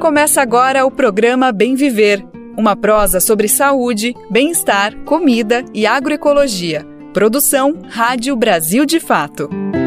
Começa agora o programa Bem Viver, uma prosa sobre saúde, bem-estar, comida e agroecologia. Produção Rádio Brasil de Fato.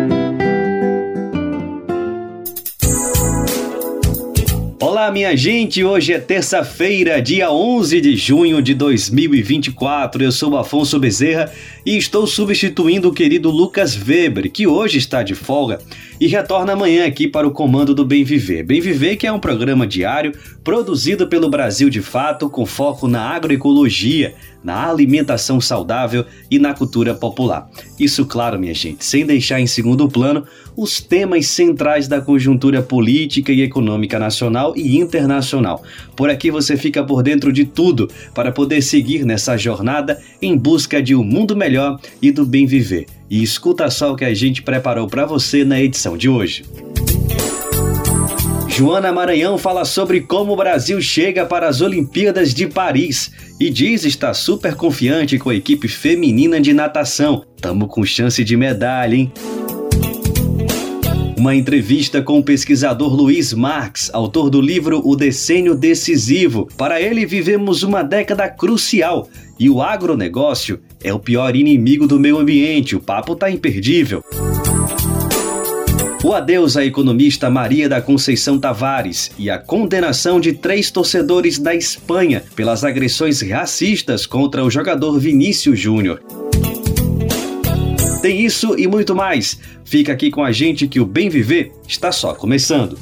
Olá, minha gente! Hoje é terça-feira, dia 11 de junho de 2024. Eu sou Afonso Bezerra e estou substituindo o querido Lucas Weber, que hoje está de folga e retorna amanhã aqui para o comando do Bem Viver. Bem Viver, que é um programa diário produzido pelo Brasil de Fato, com foco na agroecologia, na alimentação saudável e na cultura popular. Isso, claro, minha gente, sem deixar em segundo plano os temas centrais da conjuntura política e econômica nacional e internacional. Por aqui você fica por dentro de tudo para poder seguir nessa jornada em busca de um mundo melhor e do bem viver. E escuta só o que a gente preparou para você na edição de hoje. Joana Maranhão fala sobre como o Brasil chega para as Olimpíadas de Paris e diz estar super confiante com a equipe feminina de natação. Tamo com chance de medalha, hein? Uma entrevista com o pesquisador Luiz Marx, autor do livro O Decênio Decisivo. Para ele, vivemos uma década crucial e o agronegócio é o pior inimigo do meio ambiente. O papo tá imperdível. O adeus à economista Maria da Conceição Tavares e a condenação de 3 torcedores da Espanha pelas agressões racistas contra o jogador Vinícius Júnior. Tem isso e muito mais. Fica aqui com a gente que o Bem Viver está só começando.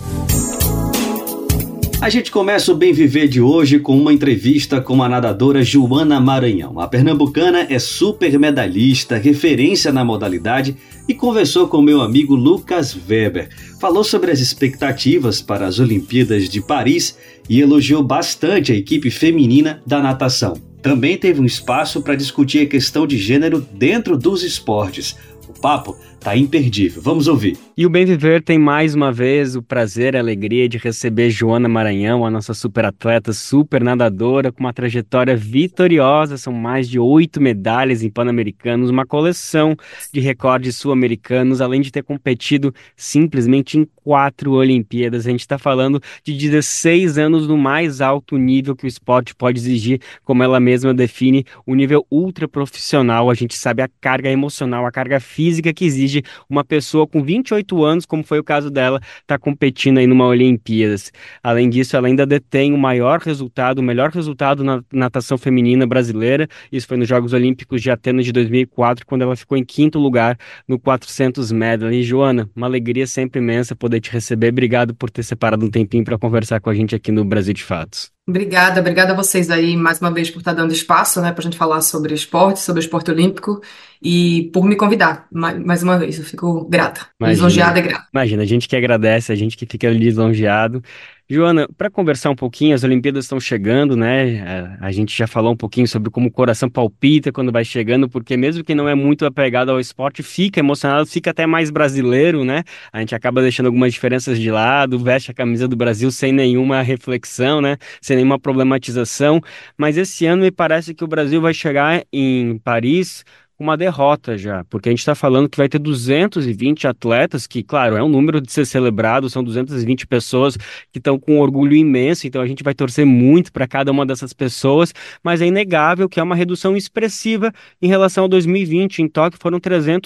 A gente começa o Bem Viver de hoje com uma entrevista com a nadadora Joana Maranhão. A pernambucana é super medalhista, referência na modalidade e conversou com meu amigo Lucas Weber. Falou sobre as expectativas para as Olimpíadas de Paris e elogiou bastante a equipe feminina da natação. Também teve um espaço para discutir a questão de gênero dentro dos esportes. O papo tá imperdível. Vamos ouvir. E o Bem Viver tem mais uma vez o prazer e a alegria de receber Joana Maranhão, a nossa super atleta, super nadadora, com uma trajetória vitoriosa. São mais de 8 medalhas em Pan-Americanos, uma coleção de recordes sul-americanos, além de ter competido simplesmente em 4 Olimpíadas. A gente está falando de 16 anos no mais alto nível que o esporte pode exigir, como ela mesma define, o nível ultra profissional. A gente sabe a carga emocional, a carga física que exige uma pessoa com 28 anos, como foi o caso dela, estar competindo aí numa Olimpíadas. Além disso, ela ainda detém o melhor resultado na natação feminina brasileira. Isso foi nos Jogos Olímpicos de Atenas de 2004, quando ela ficou em 5º lugar no 400 medley. E, Joana, uma alegria sempre imensa poder te receber. Obrigado por ter separado um tempinho para conversar com a gente aqui no Brasil de Fatos. Obrigada a vocês aí mais uma vez por estar dando espaço, né, para a gente falar sobre esporte, sobre o esporte olímpico e por me convidar mais uma vez. Eu fico grata, lisonjeada e grata. Imagina, a gente que agradece, a gente que fica lisonjeado. Joana, para conversar um pouquinho, as Olimpíadas estão chegando, né? A gente já falou um pouquinho sobre como o coração palpita quando vai chegando, porque mesmo quem não é muito apegado ao esporte fica emocionado, fica até mais brasileiro, né? A gente acaba deixando algumas diferenças de lado, veste a camisa do Brasil sem nenhuma reflexão, né? Sem nenhuma problematização, mas esse ano me parece que o Brasil vai chegar em Paris uma derrota já, porque a gente está falando que vai ter 220 atletas, que, claro, é um número de ser celebrado, são 220 pessoas que estão com um orgulho imenso, então a gente vai torcer muito para cada uma dessas pessoas, mas é inegável que é uma redução expressiva em relação a 2020. Em Tóquio foram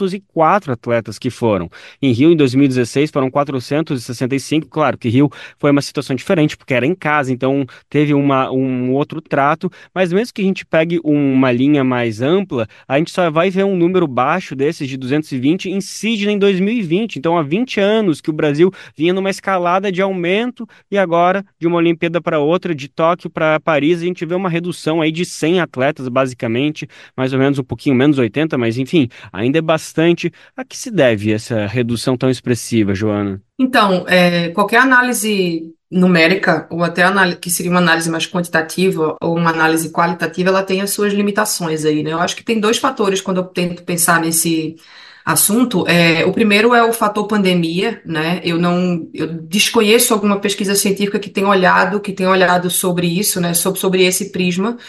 304 atletas que foram. Em Rio, em 2016, foram 465, claro que Rio foi uma situação diferente, porque era em casa, então teve um outro trato, mas mesmo que a gente pegue uma linha mais ampla, a gente só vai ver um número baixo desses de 220 em Sydney em 2020. Então, há 20 anos que o Brasil vinha numa escalada de aumento e agora, de uma Olimpíada para outra, de Tóquio para Paris, a gente vê uma redução aí de 100 atletas, basicamente, mais ou menos um pouquinho menos 80, mas enfim, ainda é bastante. A que se deve essa redução tão expressiva, Joana? Então, qualquer análise numérica, ou até que seria uma análise mais quantitativa, ou uma análise qualitativa, ela tem as suas limitações aí, né? Eu acho que tem 2 fatores quando eu tento pensar nesse assunto. O primeiro é o fator pandemia, né? Eu desconheço alguma pesquisa científica que tenha olhado sobre isso, né? Sobre esse prisma.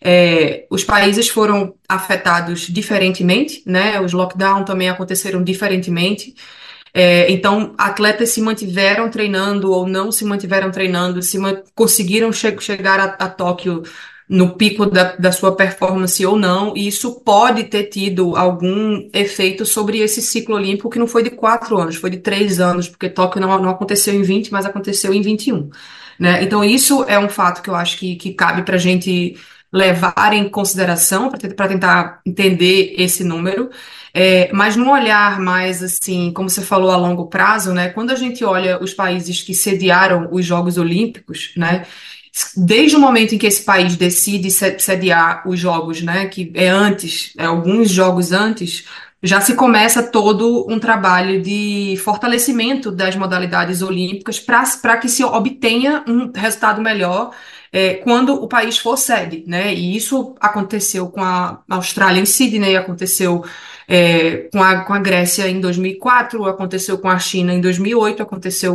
Os países foram afetados diferentemente, né? Os lockdowns também aconteceram diferentemente. Então, atletas se mantiveram treinando ou não se mantiveram treinando, conseguiram chegar a Tóquio no pico da sua performance ou não, e isso pode ter tido algum efeito sobre esse ciclo olímpico que não foi de 4 anos, foi de 3 anos, porque Tóquio não aconteceu em 20, mas aconteceu em 21, né? Então, isso é um fato que eu acho que cabe para a gente levar em consideração, para tentar entender esse número. Mas num olhar mais assim, como você falou, a longo prazo, né? Quando a gente olha os países que sediaram os Jogos Olímpicos, né? Desde o momento em que esse país decide sediar os Jogos, né? Que é antes, alguns jogos antes, já se começa todo um trabalho de fortalecimento das modalidades olímpicas para que se obtenha um resultado melhor quando o país for sede, né? E isso aconteceu com a Austrália em Sydney, aconteceu com a Grécia em 2004, aconteceu com a China em 2008, aconteceu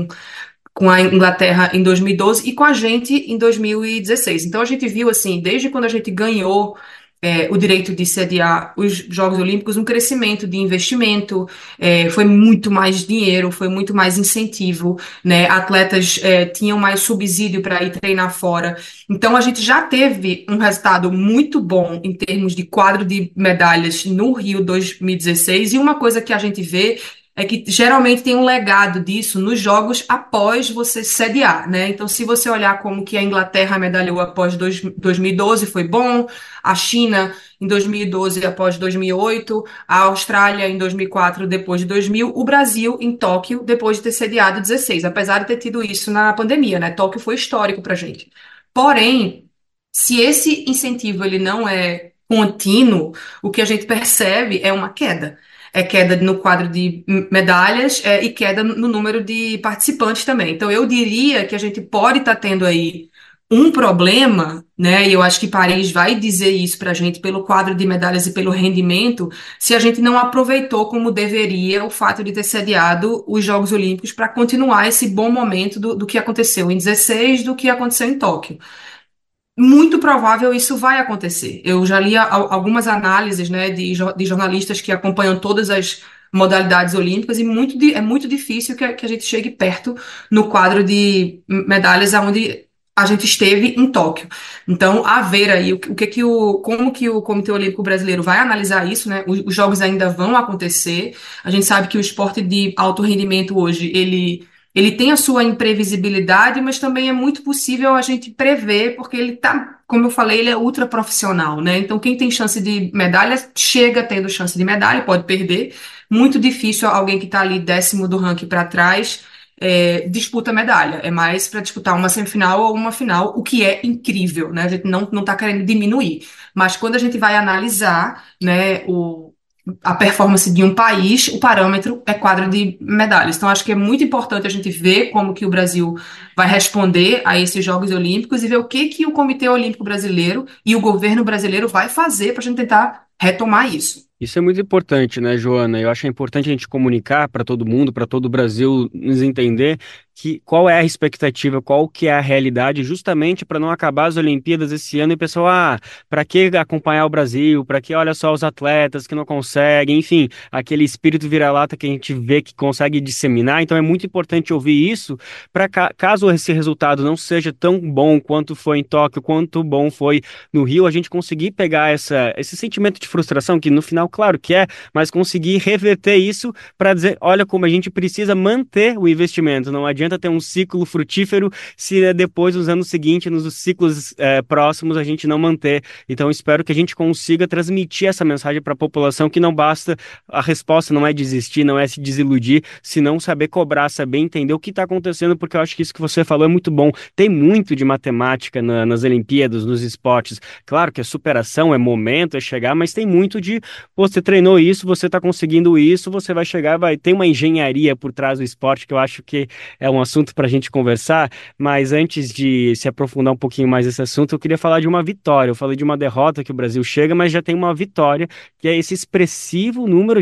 com a Inglaterra em 2012 e com a gente em 2016. Então a gente viu assim, desde quando a gente ganhou o direito de sediar os Jogos Olímpicos, um crescimento de investimento, foi muito mais dinheiro, foi muito mais incentivo, né? Atletas tinham mais subsídio para ir treinar fora. Então a gente já teve um resultado muito bom em termos de quadro de medalhas no Rio 2016, e uma coisa que a gente vê é que geralmente tem um legado disso nos jogos após você sediar, né? Então, se você olhar como que a Inglaterra medalhou após 2012, foi bom, a China em 2012 após 2008, a Austrália em 2004 depois de 2000, o Brasil em Tóquio depois de ter sediado 16, apesar de ter tido isso na pandemia, né? Tóquio foi histórico pra gente. Porém, se esse incentivo ele não é contínuo, o que a gente percebe é uma queda. É queda no quadro de medalhas, e queda no número de participantes também. Então, eu diria que a gente pode estar tendo aí um problema, né? E eu acho que Paris vai dizer isso para a gente pelo quadro de medalhas e pelo rendimento, se a gente não aproveitou como deveria o fato de ter sediado os Jogos Olímpicos para continuar esse bom momento do que aconteceu em 16, do que aconteceu em Tóquio. Muito provável isso vai acontecer. Eu já li algumas análises, né, de jornalistas que acompanham todas as modalidades olímpicas e é muito difícil que a gente chegue perto no quadro de medalhas aonde a gente esteve em Tóquio. Então, a ver aí como que o Comitê Olímpico Brasileiro vai analisar isso, né? Os jogos ainda vão acontecer. A gente sabe que o esporte de alto rendimento hoje, ele tem a sua imprevisibilidade, mas também é muito possível a gente prever, porque ele tá, como eu falei, ele é ultra profissional, né? Então, quem tem chance de medalha, chega tendo chance de medalha, pode perder. Muito difícil alguém que está ali 10º do ranking para trás disputa medalha. É mais para disputar uma semifinal ou uma final, o que é incrível, né? A gente não está querendo diminuir. Mas quando a gente vai analisar, né, a performance de um país, o parâmetro é quadro de medalhas. Então, acho que é muito importante a gente ver como que o Brasil vai responder a esses Jogos Olímpicos e ver o que o Comitê Olímpico Brasileiro e o governo brasileiro vai fazer para a gente tentar retomar isso. Isso é muito importante, né, Joana? Eu acho importante a gente comunicar para todo mundo, para todo o Brasil nos entender que qual é a expectativa, qual que é a realidade, justamente para não acabar as Olimpíadas esse ano e o pessoal, para que acompanhar o Brasil? Para que olha só os atletas que não conseguem, enfim, aquele espírito vira-lata que a gente vê que consegue disseminar. Então é muito importante ouvir isso para caso esse resultado não seja tão bom quanto foi em Tóquio, quanto bom foi no Rio, a gente conseguir pegar esse sentimento de frustração que no final claro que é, mas conseguir reverter isso para dizer, olha como a gente precisa manter o investimento. Não adianta ter um ciclo frutífero se depois, nos anos seguintes, nos ciclos próximos, a gente não manter. Então, espero que a gente consiga transmitir essa mensagem para a população que não basta, a resposta não é desistir, não é se desiludir, senão saber cobrar, saber entender o que está acontecendo, porque eu acho que isso que você falou é muito bom. Tem muito de matemática nas Olimpíadas, nos esportes. Claro que é superação, é momento, é chegar, mas tem muito de você treinou isso, você está conseguindo isso, você vai chegar, vai ter uma engenharia por trás do esporte que eu acho que é um assunto para a gente conversar, mas antes de se aprofundar um pouquinho mais nesse assunto, eu queria falar de uma vitória. Eu falei de uma derrota que o Brasil chega, mas já tem uma vitória, que é esse expressivo número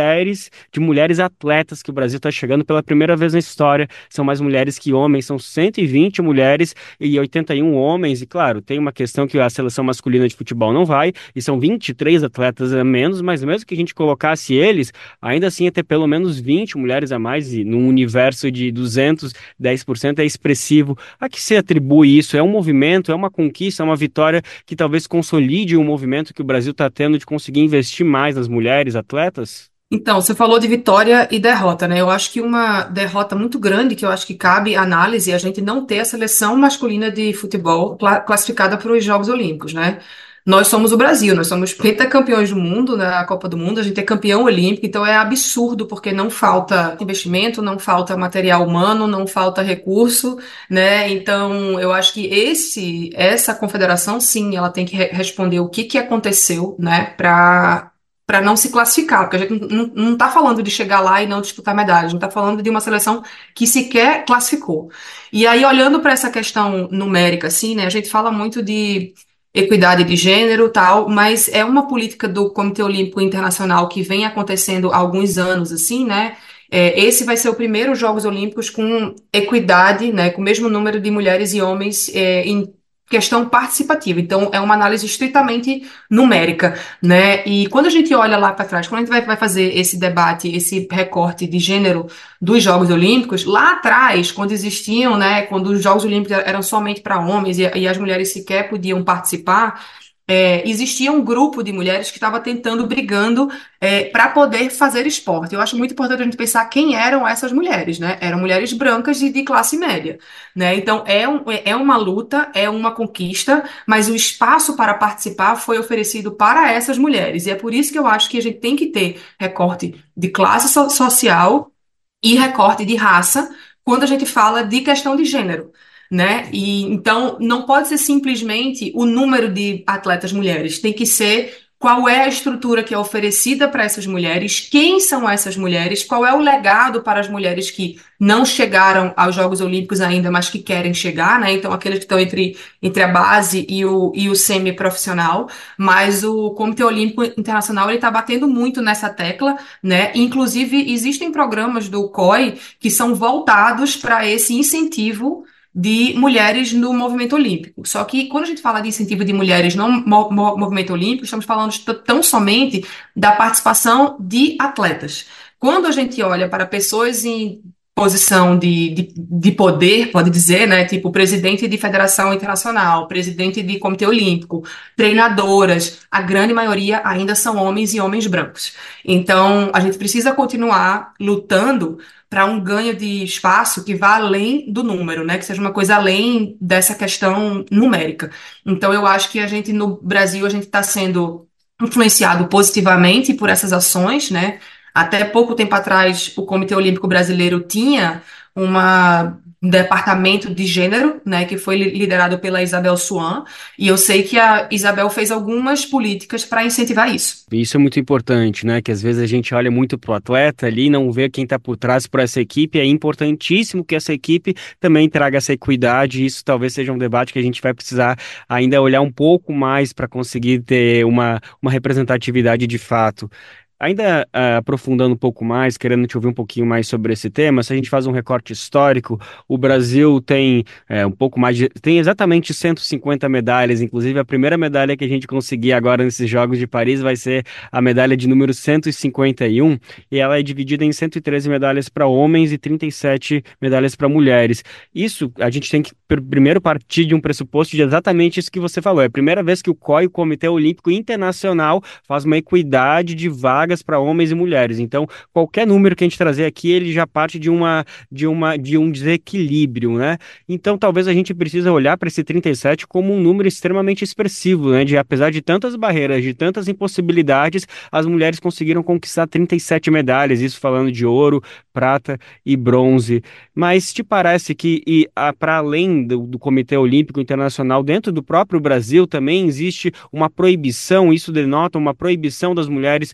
de mulheres atletas que o Brasil está chegando pela primeira vez na história. São mais mulheres que homens, são 120 mulheres e 81 homens, e claro, tem uma questão que a seleção masculina de futebol não vai, e são 23 atletas a menos, mas mesmo que a gente colocasse eles, ainda assim ia ter pelo menos 20 mulheres a mais, e num universo de 210% é expressivo. A que se atribui isso? É um movimento, é uma conquista, é uma vitória que talvez consolide o movimento que o Brasil está tendo de conseguir investir mais nas mulheres atletas? Então, você falou de vitória e derrota, né? Eu acho que uma derrota muito grande, que eu acho que cabe análise, é a gente não ter a seleção masculina de futebol classificada para os Jogos Olímpicos, né? Nós somos o Brasil, nós somos pentacampeões do mundo na Copa do Mundo, a gente é campeão olímpico, então é absurdo, porque não falta investimento, não falta material humano, não falta recurso, né? Então, eu acho que essa confederação, sim, ela tem que responder o que que aconteceu, né, para não se classificar, porque a gente não está falando de chegar lá e não disputar medalha, a gente está falando de uma seleção que sequer classificou. E aí, olhando para essa questão numérica, assim, né, a gente fala muito de equidade de gênero, tal, mas é uma política do Comitê Olímpico Internacional que vem acontecendo há alguns anos, assim, né? Esse vai ser o primeiro Jogos Olímpicos com equidade, né, com o mesmo número de mulheres e homens em questão participativa. Então, é uma análise estritamente numérica, né? E quando a gente olha lá para trás, quando a gente vai fazer esse debate, esse recorte de gênero dos Jogos Olímpicos, lá atrás, quando existiam, né, quando os Jogos Olímpicos eram somente para homens e as mulheres sequer podiam participar, existia um grupo de mulheres que estava tentando, brigando para poder fazer esporte. Eu acho muito importante a gente pensar quem eram essas mulheres, né? Eram mulheres brancas de classe média, né? Então é uma luta, é uma conquista, mas o espaço para participar foi oferecido para essas mulheres. E é por isso que eu acho que a gente tem que ter recorte de classe social e recorte de raça quando a gente fala de questão de gênero, né? E então não pode ser simplesmente o número de atletas mulheres, tem que ser qual é a estrutura que é oferecida para essas mulheres, quem são essas mulheres, qual é o legado para as mulheres que não chegaram aos Jogos Olímpicos ainda, mas que querem chegar, né? Então aqueles que estão entre a base e o semi-profissional, mas o Comitê Olímpico Internacional ele está batendo muito nessa tecla, né? Inclusive, existem programas do COI que são voltados para esse incentivo de mulheres no movimento olímpico. Só que quando a gente fala de incentivo de mulheres no movimento olímpico, estamos falando tão somente da participação de atletas. Quando a gente olha para pessoas em posição de poder, pode dizer, né? Tipo presidente de federação internacional, presidente de comitê olímpico, treinadoras, a grande maioria ainda são homens e homens brancos. Então, a gente precisa continuar lutando para um ganho de espaço que vá além do número, né? Que seja uma coisa além dessa questão numérica. Então, eu acho que a gente, no Brasil, a gente está sendo influenciado positivamente por essas ações, né? Até pouco tempo atrás, o Comitê Olímpico Brasileiro tinha um departamento de gênero, né, que foi liderado pela Isabel Swan, e eu sei que a Isabel fez algumas políticas para incentivar isso. Isso é muito importante, né? Que às vezes a gente olha muito pro atleta ali e não vê quem está por trás por essa equipe. É importantíssimo que essa equipe também traga essa equidade. Isso talvez seja um debate que a gente vai precisar ainda olhar um pouco mais para conseguir ter uma representatividade de fato. Ainda aprofundando um pouco mais, querendo te ouvir um pouquinho mais sobre esse tema, se a gente faz um recorte histórico, o Brasil tem um pouco mais tem exatamente 150 medalhas, inclusive a primeira medalha que a gente conseguir agora nesses Jogos de Paris vai ser a medalha de número 151, e ela é dividida em 113 medalhas para homens e 37 medalhas para mulheres. Isso, a gente tem que primeiro partir de um pressuposto de exatamente isso que você falou, é a primeira vez que o COI, o Comitê Olímpico Internacional, faz uma equidade de vagas para homens e mulheres. Então, qualquer número que a gente trazer aqui, ele já parte de um desequilíbrio, né? Então, talvez a gente precise olhar para esse 37 como um número extremamente expressivo, né? De apesar de tantas barreiras, de tantas impossibilidades, as mulheres conseguiram conquistar 37 medalhas, isso falando de ouro, prata e bronze. Mas te parece que, para além do Comitê Olímpico Internacional, dentro do próprio Brasil também existe uma proibição, isso denota uma proibição das mulheres serem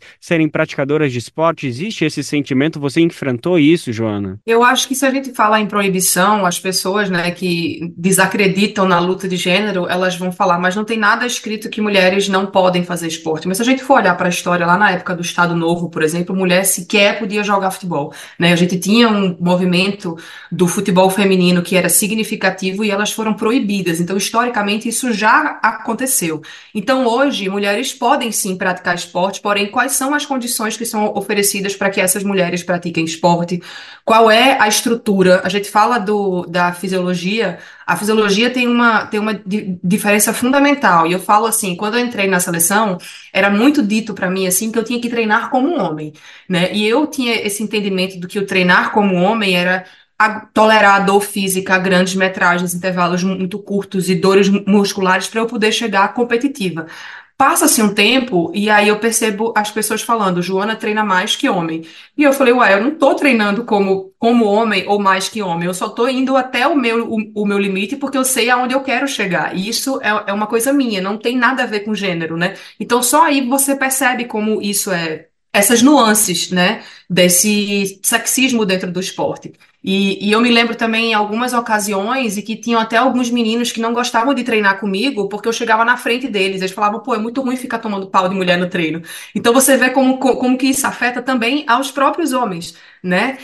serem praticadoras de esporte? Existe esse sentimento? Você enfrentou isso, Joana? Eu acho que se a gente fala em proibição, as pessoas, né, que desacreditam na luta de gênero, elas vão falar, mas não tem nada escrito que mulheres não podem fazer esporte. Mas se a gente for olhar para a história, lá na época do Estado Novo, por exemplo, mulher sequer podia jogar futebol, né? A gente tinha um movimento do futebol feminino que era significativo e elas foram proibidas. Então, historicamente, isso já aconteceu. Então, hoje, mulheres podem sim praticar esporte, porém, quais são as condições que são oferecidas para que essas mulheres pratiquem esporte? Qual é a estrutura? A gente fala da fisiologia, a fisiologia tem uma diferença fundamental. E eu falo assim, quando eu entrei na seleção, era muito dito para mim assim que eu tinha que treinar como um homem, né? E eu tinha esse entendimento do que o treinar como um homem era tolerar a dor física a grandes metragens, intervalos muito curtos e dores musculares para eu poder chegar competitiva. Passa-se um tempo e aí eu percebo as pessoas falando, Joana treina mais que homem. E eu falei, ué, eu não tô treinando como homem ou mais que homem, eu só tô indo até o meu limite porque eu sei aonde eu quero chegar. E isso é uma coisa minha, não tem nada a ver com gênero, né? Então só aí você percebe como isso essas nuances, né, desse sexismo dentro do esporte. E eu me lembro também em algumas ocasiões e que tinham até alguns meninos que não gostavam de treinar comigo porque eu chegava na frente deles. Eles falavam, pô, é muito ruim ficar tomando pau de mulher no treino. Então você vê como que isso afeta também aos próprios homens, né?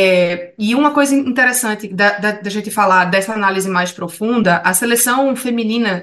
E uma coisa interessante da gente falar dessa análise mais profunda, a seleção feminina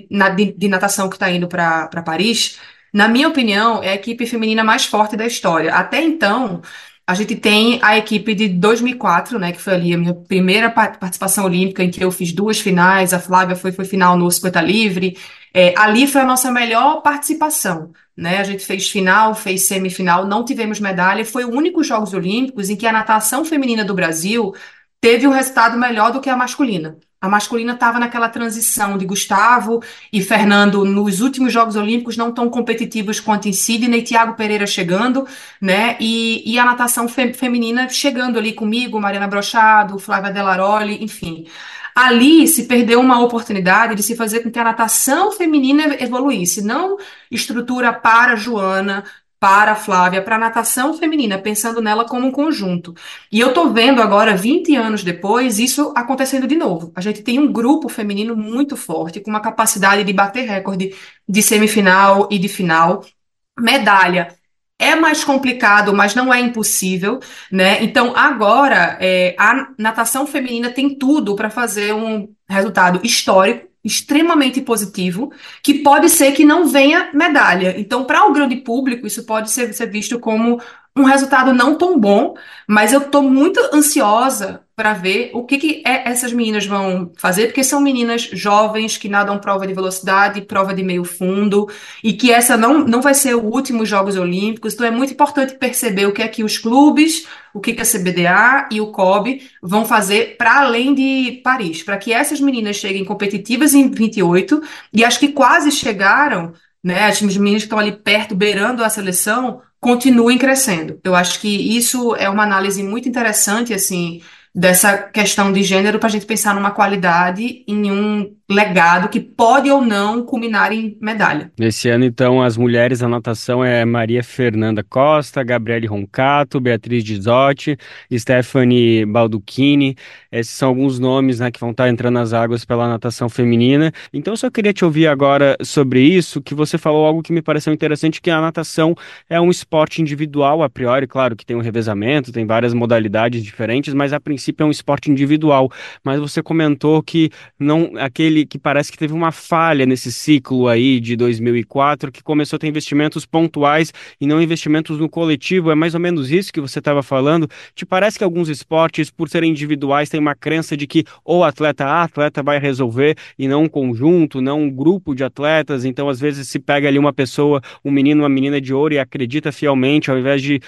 de natação que está indo para Paris, na minha opinião, é a equipe feminina mais forte da história. Até então, a gente tem a equipe de 2004, né, que foi ali a minha primeira participação olímpica, em que eu fiz duas finais, a Flávia foi final no 50 livre. Ali foi a nossa melhor participação, né? A gente fez final, fez semifinal, não tivemos medalha. Foi o único Jogos Olímpicos em que a natação feminina do Brasil teve um resultado melhor do que a masculina. A masculina estava naquela transição de Gustavo e Fernando nos últimos Jogos Olímpicos não tão competitivos quanto em Sydney, Thiago Pereira chegando, né? E a natação feminina chegando ali comigo, Mariana Brochado, Flávia Delaroli, enfim. Ali se perdeu uma oportunidade de se fazer com que a natação feminina evoluísse, não estrutura para a Joana, para a Flávia, para a natação feminina, pensando nela como um conjunto. E eu tô vendo agora, 20 anos depois, isso acontecendo de novo. A gente tem um grupo feminino muito forte, com uma capacidade de bater recorde de semifinal e de final. Medalha é mais complicado, mas não é impossível, né? Então, agora, a natação feminina tem tudo para fazer um resultado histórico, extremamente positivo, que pode ser que não venha medalha. Então, para o grande público, isso pode ser visto como um resultado não tão bom, mas eu estou muito ansiosa para ver o que essas meninas vão fazer, porque são meninas jovens que nadam prova de velocidade, prova de meio fundo, e que essa não vai ser o último Jogos Olímpicos, então é muito importante perceber o que é que os clubes, o que a CBDA e o COB vão fazer para além de Paris, para que essas meninas cheguem competitivas em 28 e as que quase chegaram, né, as meninas que estão ali perto, beirando a seleção, continuem crescendo. Eu acho que isso é uma análise muito interessante, assim, dessa questão de gênero para a gente pensar numa qualidade, em um legado que pode ou não culminar em medalha. Esse ano, então, as mulheres na natação é Maria Fernanda Costa, Gabriele Roncato, Beatriz Gizotti, Stephanie Baldacchini. Esses são alguns nomes, né, que vão estar entrando nas águas pela natação feminina. Então, eu só queria te ouvir agora sobre isso, que você falou algo que me pareceu interessante, que a natação é um esporte individual, a priori, claro que tem um revezamento, tem várias modalidades diferentes, mas a princípio é um esporte individual. Mas você comentou que não, aquele que parece que teve uma falha nesse ciclo aí de 2004, que começou a ter investimentos pontuais e não investimentos no coletivo. É mais ou menos isso que você estava falando? Te parece que alguns esportes, por serem individuais, têm uma crença de que ou atleta A, atleta vai resolver e não um conjunto, não um grupo de atletas? Então, às vezes, se pega ali uma pessoa, um menino, uma menina de ouro e acredita fielmente, ao invés de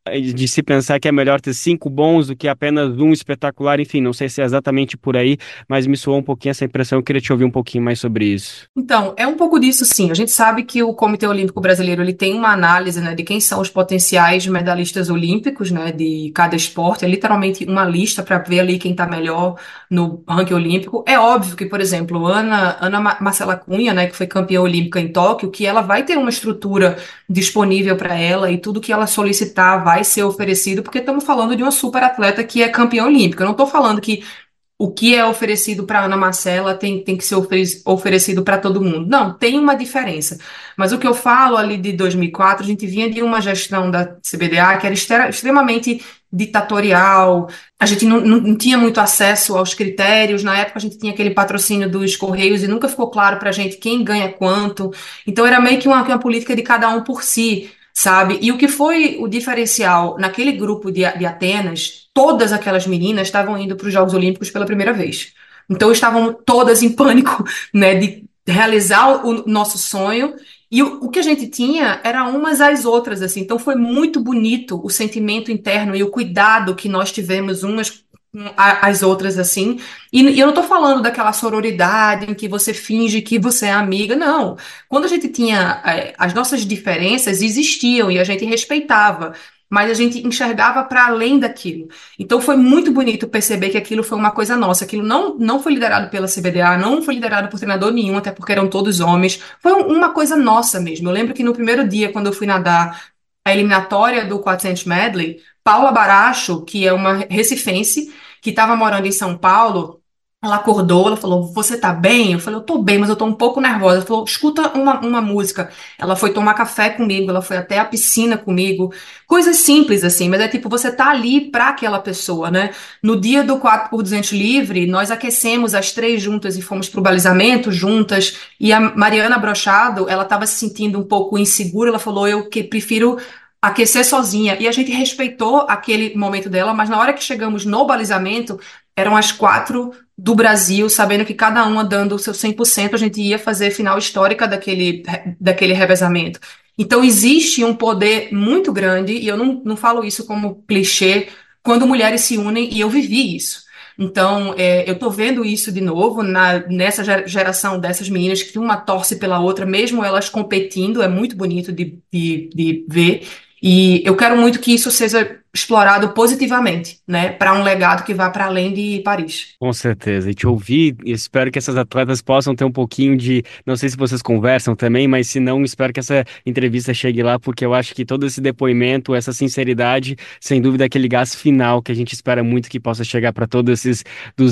de se pensar que é melhor ter 5 bons do que apenas um espetacular, enfim, não sei se é exatamente por aí, mas me soou um pouquinho essa impressão, eu queria te ouvir um pouquinho mais sobre isso. Então, é um pouco disso, sim. A gente sabe que o Comitê Olímpico Brasileiro ele tem uma análise, né, de quem são os potenciais medalhistas olímpicos, né, de cada esporte. É literalmente uma lista para ver ali quem está melhor no ranking olímpico. É óbvio que, por exemplo, Ana Marcela Cunha, né, que foi campeã olímpica em Tóquio, que ela vai ter uma estrutura disponível para ela e tudo que ela solicitar vai ser oferecido, porque estamos falando de uma super atleta que é campeã olímpica. Eu não estou falando que o que é oferecido para Ana Marcela tem que ser oferecido para todo mundo. Não, tem uma diferença. Mas o que eu falo ali de 2004, a gente vinha de uma gestão da CBDA que era extremamente ditatorial, a gente não tinha muito acesso aos critérios, na época a gente tinha aquele patrocínio dos Correios e nunca ficou claro para a gente quem ganha quanto, então era meio que uma política de cada um por si, sabe? E o que foi o diferencial naquele grupo de Atenas, todas aquelas meninas estavam indo para os Jogos Olímpicos pela primeira vez. Então estavam todas em pânico, né, de realizar o nosso sonho. E o que a gente tinha era umas às outras, assim. Então foi muito bonito o sentimento interno e o cuidado que nós tivemos umas às outras, assim. E eu não tô falando daquela sororidade em que você finge que você é amiga, não. Quando a gente tinha as nossas diferenças existiam e a gente respeitava, mas a gente enxergava para além daquilo. Então foi muito bonito perceber que aquilo foi uma coisa nossa. Aquilo não foi liderado pela CBDA, não foi liderado por treinador nenhum, até porque eram todos homens. Foi uma coisa nossa mesmo. Eu lembro que no primeiro dia, quando eu fui nadar a eliminatória do 400 medley, Paula Baracho, que é uma recifense, que estava morando em São Paulo, ela acordou, ela falou, você tá bem? Eu falei, eu tô bem, mas eu tô um pouco nervosa. Ela falou, escuta uma música. Ela foi tomar café comigo, ela foi até a piscina comigo. Coisas simples, assim, mas é tipo, você tá ali pra aquela pessoa, né? No dia do 4x200 livre, nós aquecemos as 3 juntas e fomos pro balizamento juntas. E a Mariana Brochado, ela tava se sentindo um pouco insegura, ela falou, eu que prefiro aquecer sozinha. E a gente respeitou aquele momento dela, mas na hora que chegamos no balizamento, eram as 4 do Brasil, sabendo que cada uma dando o seu 100%, a gente ia fazer final histórica daquele revezamento. Então, existe um poder muito grande, e eu não falo isso como clichê, quando mulheres se unem, e eu vivi isso. Então, eu tô vendo isso de novo nessa geração dessas meninas que uma torce pela outra, mesmo elas competindo, é muito bonito de ver. E eu quero muito que isso seja explorado positivamente, né, para um legado que vá para além de Paris. Com certeza, e te ouvir, e espero que essas atletas possam ter um pouquinho de, não sei se vocês conversam também, mas se não, espero que essa entrevista chegue lá, porque eu acho que todo esse depoimento, essa sinceridade, sem dúvida é aquele gás final que a gente espera muito que possa chegar para todos esses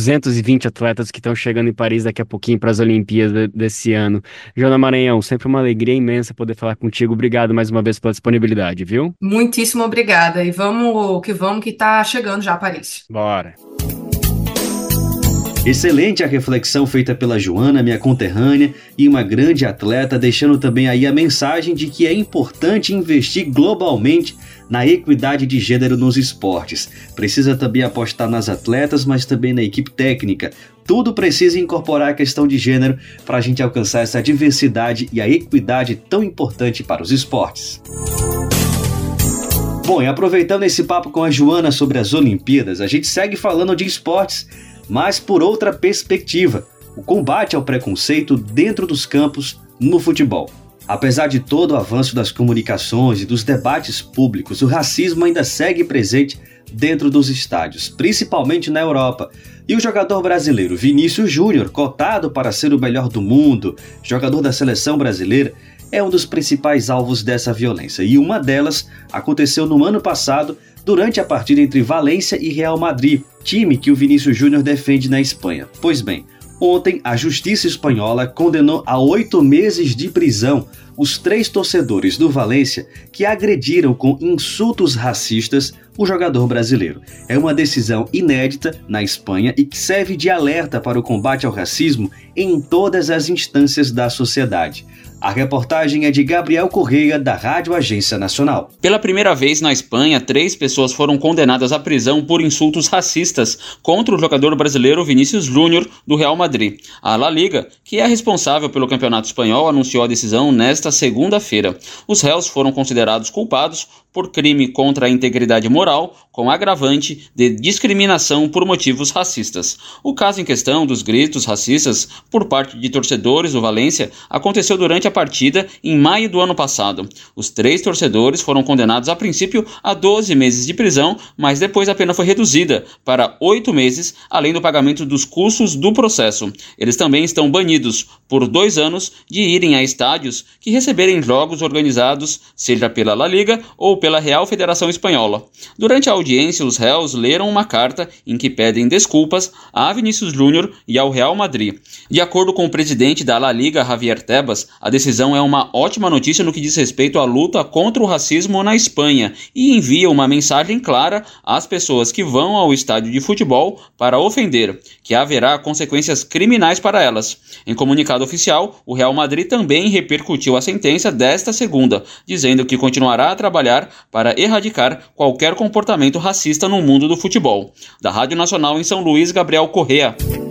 220 atletas que estão chegando em Paris daqui a pouquinho para as Olimpíadas desse ano. Joana Maranhão, sempre uma alegria imensa poder falar contigo, obrigado mais uma vez pela disponibilidade, viu? Muitíssimo obrigada, e vamos que tá chegando já a Paris. Bora! Excelente a reflexão feita pela Joana, minha conterrânea e uma grande atleta, deixando também aí a mensagem de que é importante investir globalmente na equidade de gênero nos esportes. Precisa também apostar nas atletas, mas também na equipe técnica. Tudo precisa incorporar a questão de gênero para a gente alcançar essa diversidade e a equidade tão importante para os esportes. Bom, e aproveitando esse papo com a Joana sobre as Olimpíadas, a gente segue falando de esportes, mas por outra perspectiva, o combate ao preconceito dentro dos campos no futebol. Apesar de todo o avanço das comunicações e dos debates públicos, o racismo ainda segue presente dentro dos estádios, principalmente na Europa. E o jogador brasileiro Vinícius Júnior, cotado para ser o melhor do mundo, jogador da seleção brasileira, é um dos principais alvos dessa violência. E uma delas aconteceu no ano passado, durante a partida entre Valência e Real Madrid, time que o Vinícius Júnior defende na Espanha. Pois bem, ontem a Justiça Espanhola condenou a 8 meses de prisão os 3 torcedores do Valência que agrediram com insultos racistas o jogador brasileiro. É uma decisão inédita na Espanha e que serve de alerta para o combate ao racismo em todas as instâncias da sociedade. A reportagem é de Gabriel Correia, da Rádio Agência Nacional. Pela primeira vez na Espanha, 3 pessoas foram condenadas à prisão por insultos racistas contra o jogador brasileiro Vinícius Júnior, do Real Madrid. A La Liga, que é responsável pelo campeonato espanhol, anunciou a decisão nesta nesta segunda-feira. Os réus foram considerados culpados por crime contra a integridade moral, com agravante de discriminação por motivos racistas. O caso em questão dos gritos racistas por parte de torcedores do Valência aconteceu durante a partida em maio do ano passado. Os 3 torcedores foram condenados a princípio a 12 meses de prisão, mas depois a pena foi reduzida para 8 meses, além do pagamento dos custos do processo. Eles também estão banidos por 2 anos de irem a estádios que receberem jogos organizados, seja pela La Liga ou pela Real Federação Espanhola. Durante a audiência, os réus leram uma carta em que pedem desculpas a Vinícius Júnior e ao Real Madrid. De acordo com o presidente da La Liga, Javier Tebas, a decisão é uma ótima notícia no que diz respeito à luta contra o racismo na Espanha e envia uma mensagem clara às pessoas que vão ao estádio de futebol para ofender, que haverá consequências criminais para elas. Em comunicado oficial, o Real Madrid também repercutiu a sentença desta segunda, dizendo que continuará a trabalhar para erradicar qualquer comportamento racista no mundo do futebol. Da Rádio Nacional em São Luís, Gabriel Correa.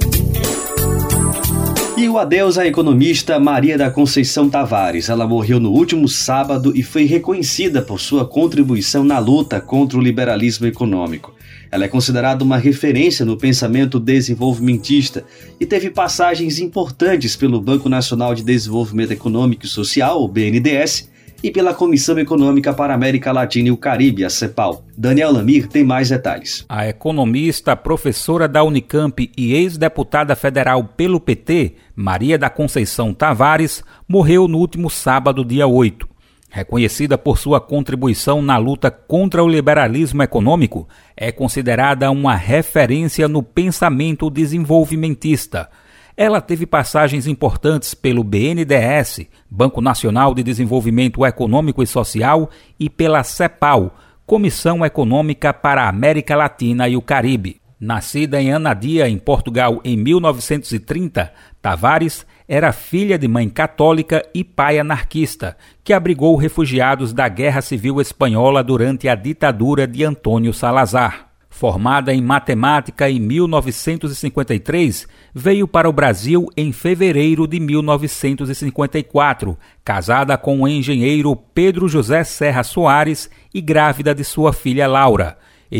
E o adeus à economista Maria da Conceição Tavares. Ela morreu no último sábado e foi reconhecida por sua contribuição na luta contra o liberalismo econômico. Ela é considerada uma referência no pensamento desenvolvimentista e teve passagens importantes pelo Banco Nacional de Desenvolvimento Econômico e Social, o BNDES, e pela Comissão Econômica para a América Latina e o Caribe, a CEPAL. Daniel Lamir tem mais detalhes. A economista, professora da Unicamp e ex-deputada federal pelo PT, Maria da Conceição Tavares, morreu no último sábado, dia 8. Reconhecida por sua contribuição na luta contra o liberalismo econômico, é considerada uma referência no pensamento desenvolvimentista. Ela teve passagens importantes pelo BNDES, Banco Nacional de Desenvolvimento Econômico e Social, e pela CEPAL, Comissão Econômica para a América Latina e o Caribe. Nascida em Anadia, em Portugal, em 1930, Tavares era filha de mãe católica e pai anarquista, que abrigou refugiados da Guerra Civil Espanhola durante a ditadura de Antônio Salazar. Formada em matemática em 1953, veio para o Brasil em fevereiro de 1954, casada com o engenheiro Pedro José Serra Soares e grávida de sua filha Laura. Em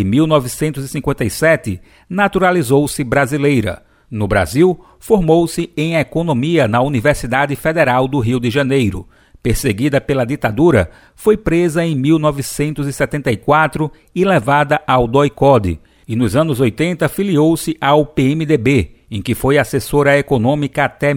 1957, naturalizou-se brasileira. No Brasil, formou-se em economia na Universidade Federal do Rio de Janeiro. Perseguida pela ditadura, foi presa em 1974 e levada ao DOI-CODE, e nos anos 80 filiou-se ao PMDB, em que foi assessora econômica até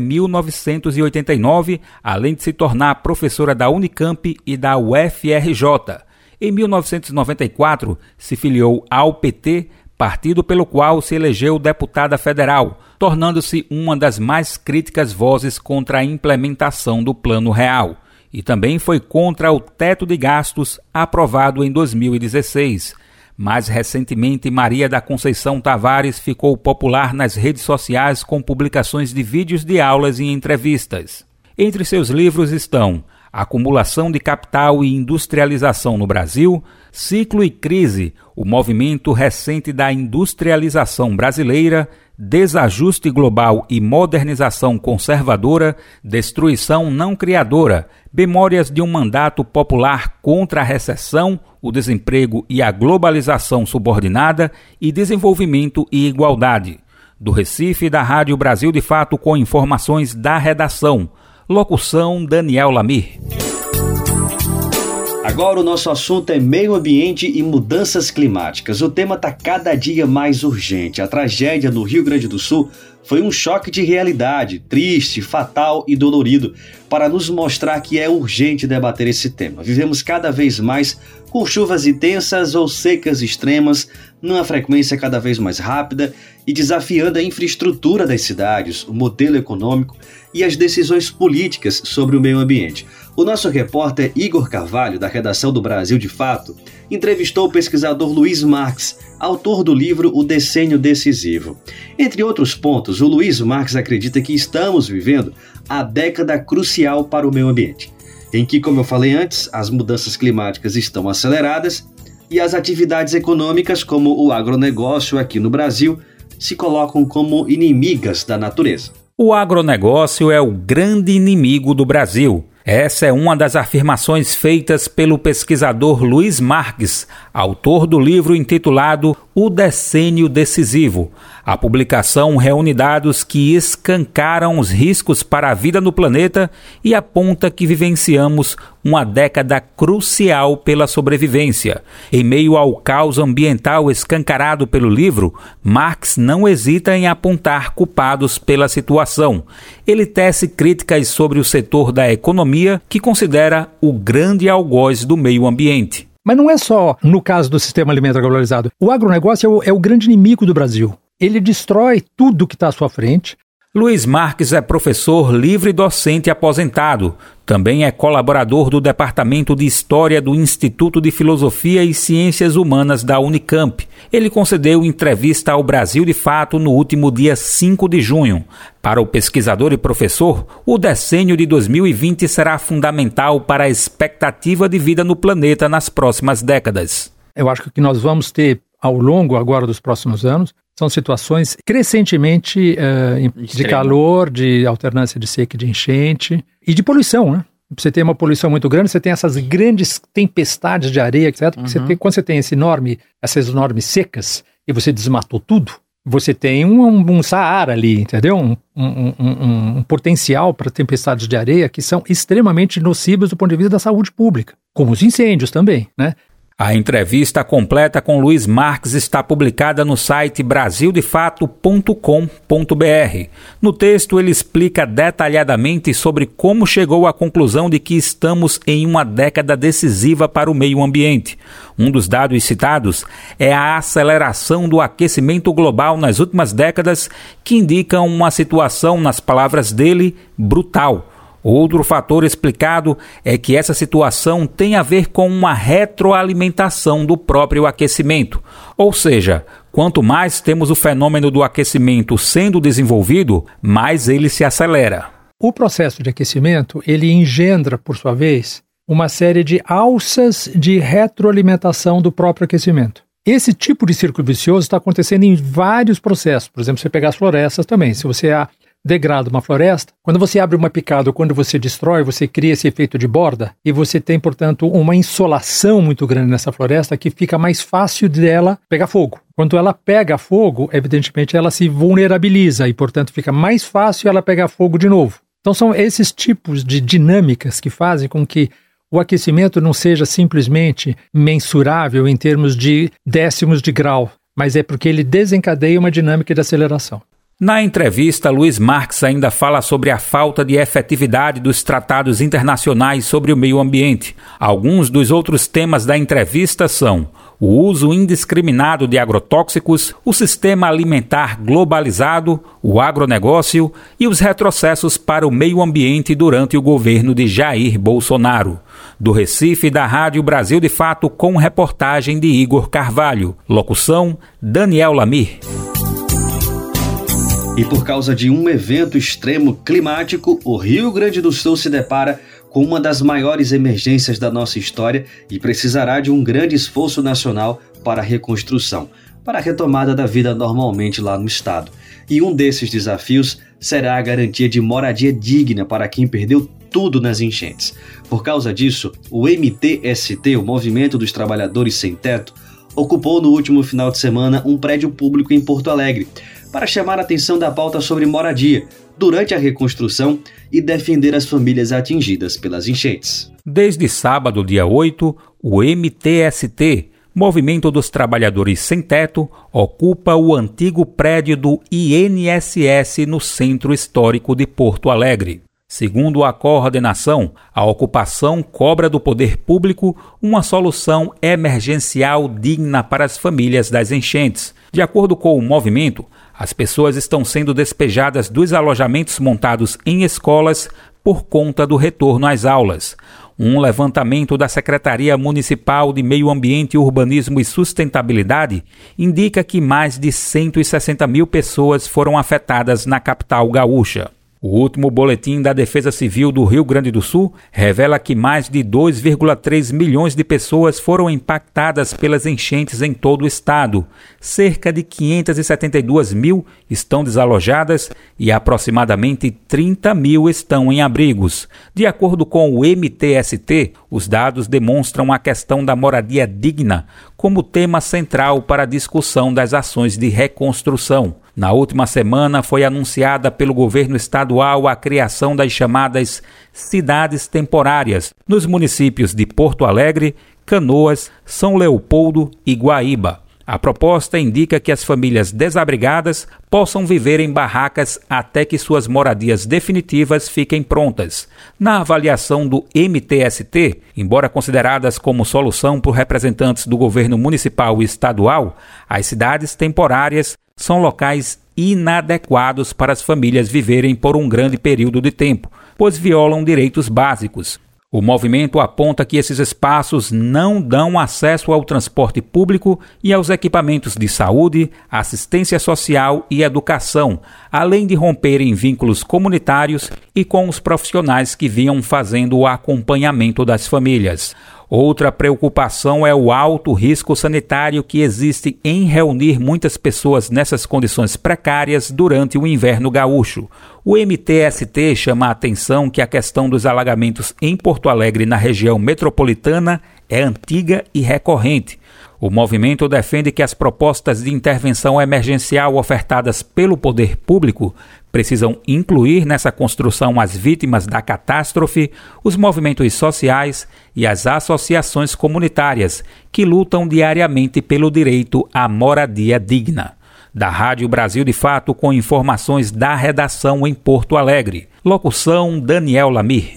1989, além de se tornar professora da Unicamp e da UFRJ. Em 1994, se filiou ao PT, partido pelo qual se elegeu deputada federal, tornando-se uma das mais críticas vozes contra a implementação do Plano Real. E também foi contra o teto de gastos aprovado em 2016. Mais recentemente, Maria da Conceição Tavares ficou popular nas redes sociais com publicações de vídeos de aulas e entrevistas. Entre seus livros estão Acumulação de Capital e Industrialização no Brasil, Ciclo e Crise, o movimento recente da industrialização brasileira, Desajuste Global e Modernização Conservadora, Destruição Não Criadora, Memórias de um Mandato Popular contra a Recessão, o Desemprego e a Globalização Subordinada e Desenvolvimento e Igualdade. Do Recife, da Rádio Brasil de Fato, com informações da redação. Locução Daniel Lamir. Agora o nosso assunto é meio ambiente e mudanças climáticas. O tema está cada dia mais urgente. A tragédia no Rio Grande do Sul foi um choque de realidade, triste, fatal e dolorido, para nos mostrar que é urgente debater esse tema. Vivemos cada vez mais com chuvas intensas ou secas extremas, numa frequência cada vez mais rápida e desafiando a infraestrutura das cidades, o modelo econômico e as decisões políticas sobre o meio ambiente. O nosso repórter Igor Carvalho, da redação do Brasil de Fato, entrevistou o pesquisador Luiz Marques, autor do livro O Decênio Decisivo. Entre outros pontos, o Luiz Marques acredita que estamos vivendo a década crucial para o meio ambiente, em que, como eu falei antes, as mudanças climáticas estão aceleradas e as atividades econômicas, como o agronegócio aqui no Brasil, se colocam como inimigas da natureza. O agronegócio é o grande inimigo do Brasil. Essa é uma das afirmações feitas pelo pesquisador Luiz Marques, autor do livro intitulado O Decênio Decisivo. A publicação reúne dados que escancaram os riscos para a vida no planeta e aponta que vivenciamos uma década crucial pela sobrevivência. Em meio ao caos ambiental escancarado pelo livro, Marx não hesita em apontar culpados pela situação. Ele tece críticas sobre o setor da economia, que considera o grande algoz do meio ambiente. Mas não é só no caso do sistema alimentar globalizado. O agronegócio é o grande inimigo do Brasil. Ele destrói tudo que está à sua frente. Luiz Marques é professor livre docente aposentado. Também é colaborador do Departamento de História do Instituto de Filosofia e Ciências Humanas da Unicamp. Ele concedeu entrevista ao Brasil de Fato no último dia 5 de junho. Para o pesquisador e professor, o decênio de 2020 será fundamental para a expectativa de vida no planeta nas próximas décadas. Eu acho que o que nós vamos ter ao longo agora dos próximos anos são situações crescentemente de calor, de alternância de seca e de enchente e de poluição, né? Você tem uma poluição muito grande, você tem essas grandes tempestades de areia, etc. Quando você tem essas enormes secas e você desmatou tudo, você tem um Saara ali, entendeu? Um potencial para tempestades de areia que são extremamente nocivas do ponto de vista da saúde pública, como os incêndios também, né? A entrevista completa com Luiz Marques está publicada no site brasildefato.com.br. No texto, ele explica detalhadamente sobre como chegou à conclusão de que estamos em uma década decisiva para o meio ambiente. Um dos dados citados é a aceleração do aquecimento global nas últimas décadas, que indica uma situação, nas palavras dele, brutal. Outro fator explicado é que essa situação tem a ver com uma retroalimentação do próprio aquecimento. Ou seja, quanto mais temos o fenômeno do aquecimento sendo desenvolvido, mais ele se acelera. O processo de aquecimento, ele engendra, por sua vez, uma série de alças de retroalimentação do próprio aquecimento. Esse tipo de círculo vicioso está acontecendo em vários processos. Por exemplo, você pegar as florestas também. Se você degrada uma floresta, quando você abre uma picada ou quando você destrói, você cria esse efeito de borda e você tem, portanto, uma insolação muito grande nessa floresta que fica mais fácil dela pegar fogo. Quando ela pega fogo, evidentemente ela se vulnerabiliza e, portanto, fica mais fácil ela pegar fogo de novo. Então são esses tipos de dinâmicas que fazem com que o aquecimento não seja simplesmente mensurável em termos de décimos de grau, mas é porque ele desencadeia uma dinâmica de aceleração. Na entrevista, Luiz Marques ainda fala sobre a falta de efetividade dos tratados internacionais sobre o meio ambiente. Alguns dos outros temas da entrevista são o uso indiscriminado de agrotóxicos, o sistema alimentar globalizado, o agronegócio e os retrocessos para o meio ambiente durante o governo de Jair Bolsonaro. Do Recife, da Rádio Brasil de Fato, com reportagem de Igor Carvalho. Locução, Daniel Lamir. E por causa de um evento extremo climático, o Rio Grande do Sul se depara com uma das maiores emergências da nossa história e precisará de um grande esforço nacional para a reconstrução, para a retomada da vida normalmente lá no estado. E um desses desafios será a garantia de moradia digna para quem perdeu tudo nas enchentes. Por causa disso, o MTST, o Movimento dos Trabalhadores Sem Teto, ocupou no último final de semana um prédio público em Porto Alegre, para chamar a atenção da pauta sobre moradia durante a reconstrução e defender as famílias atingidas pelas enchentes. Desde sábado, dia 8, o MTST, Movimento dos Trabalhadores Sem Teto, ocupa o antigo prédio do INSS no Centro Histórico de Porto Alegre. Segundo a coordenação, a ocupação cobra do poder público uma solução emergencial digna para as famílias das enchentes. De acordo com o movimento, as pessoas estão sendo despejadas dos alojamentos montados em escolas por conta do retorno às aulas. Um levantamento da Secretaria Municipal de Meio Ambiente, Urbanismo e Sustentabilidade indica que mais de 160 mil pessoas foram afetadas na capital gaúcha. O último boletim da Defesa Civil do Rio Grande do Sul revela que mais de 2,3 milhões de pessoas foram impactadas pelas enchentes em todo o estado. Cerca de 572 mil estão desalojadas e aproximadamente 30 mil estão em abrigos. De acordo com o MTST, os dados demonstram a questão da moradia digna como tema central para a discussão das ações de reconstrução. Na última semana foi anunciada pelo governo estadual a criação das chamadas cidades temporárias nos municípios de Porto Alegre, Canoas, São Leopoldo e Guaíba. A proposta indica que as famílias desabrigadas possam viver em barracas até que suas moradias definitivas fiquem prontas. Na avaliação do MTST, embora consideradas como solução por representantes do governo municipal e estadual, as cidades temporárias são locais inadequados para as famílias viverem por um grande período de tempo, pois violam direitos básicos. O movimento aponta que esses espaços não dão acesso ao transporte público e aos equipamentos de saúde, assistência social e educação, além de romperem vínculos comunitários e com os profissionais que vinham fazendo o acompanhamento das famílias. Outra preocupação é o alto risco sanitário que existe em reunir muitas pessoas nessas condições precárias durante o inverno gaúcho. O MTST chama a atenção que a questão dos alagamentos em Porto Alegre, na região metropolitana, é antiga e recorrente. O movimento defende que as propostas de intervenção emergencial ofertadas pelo poder público precisam incluir nessa construção as vítimas da catástrofe, os movimentos sociais e as associações comunitárias que lutam diariamente pelo direito à moradia digna. Da Rádio Brasil de Fato, com informações da redação em Porto Alegre. Locução Daniel Lamir.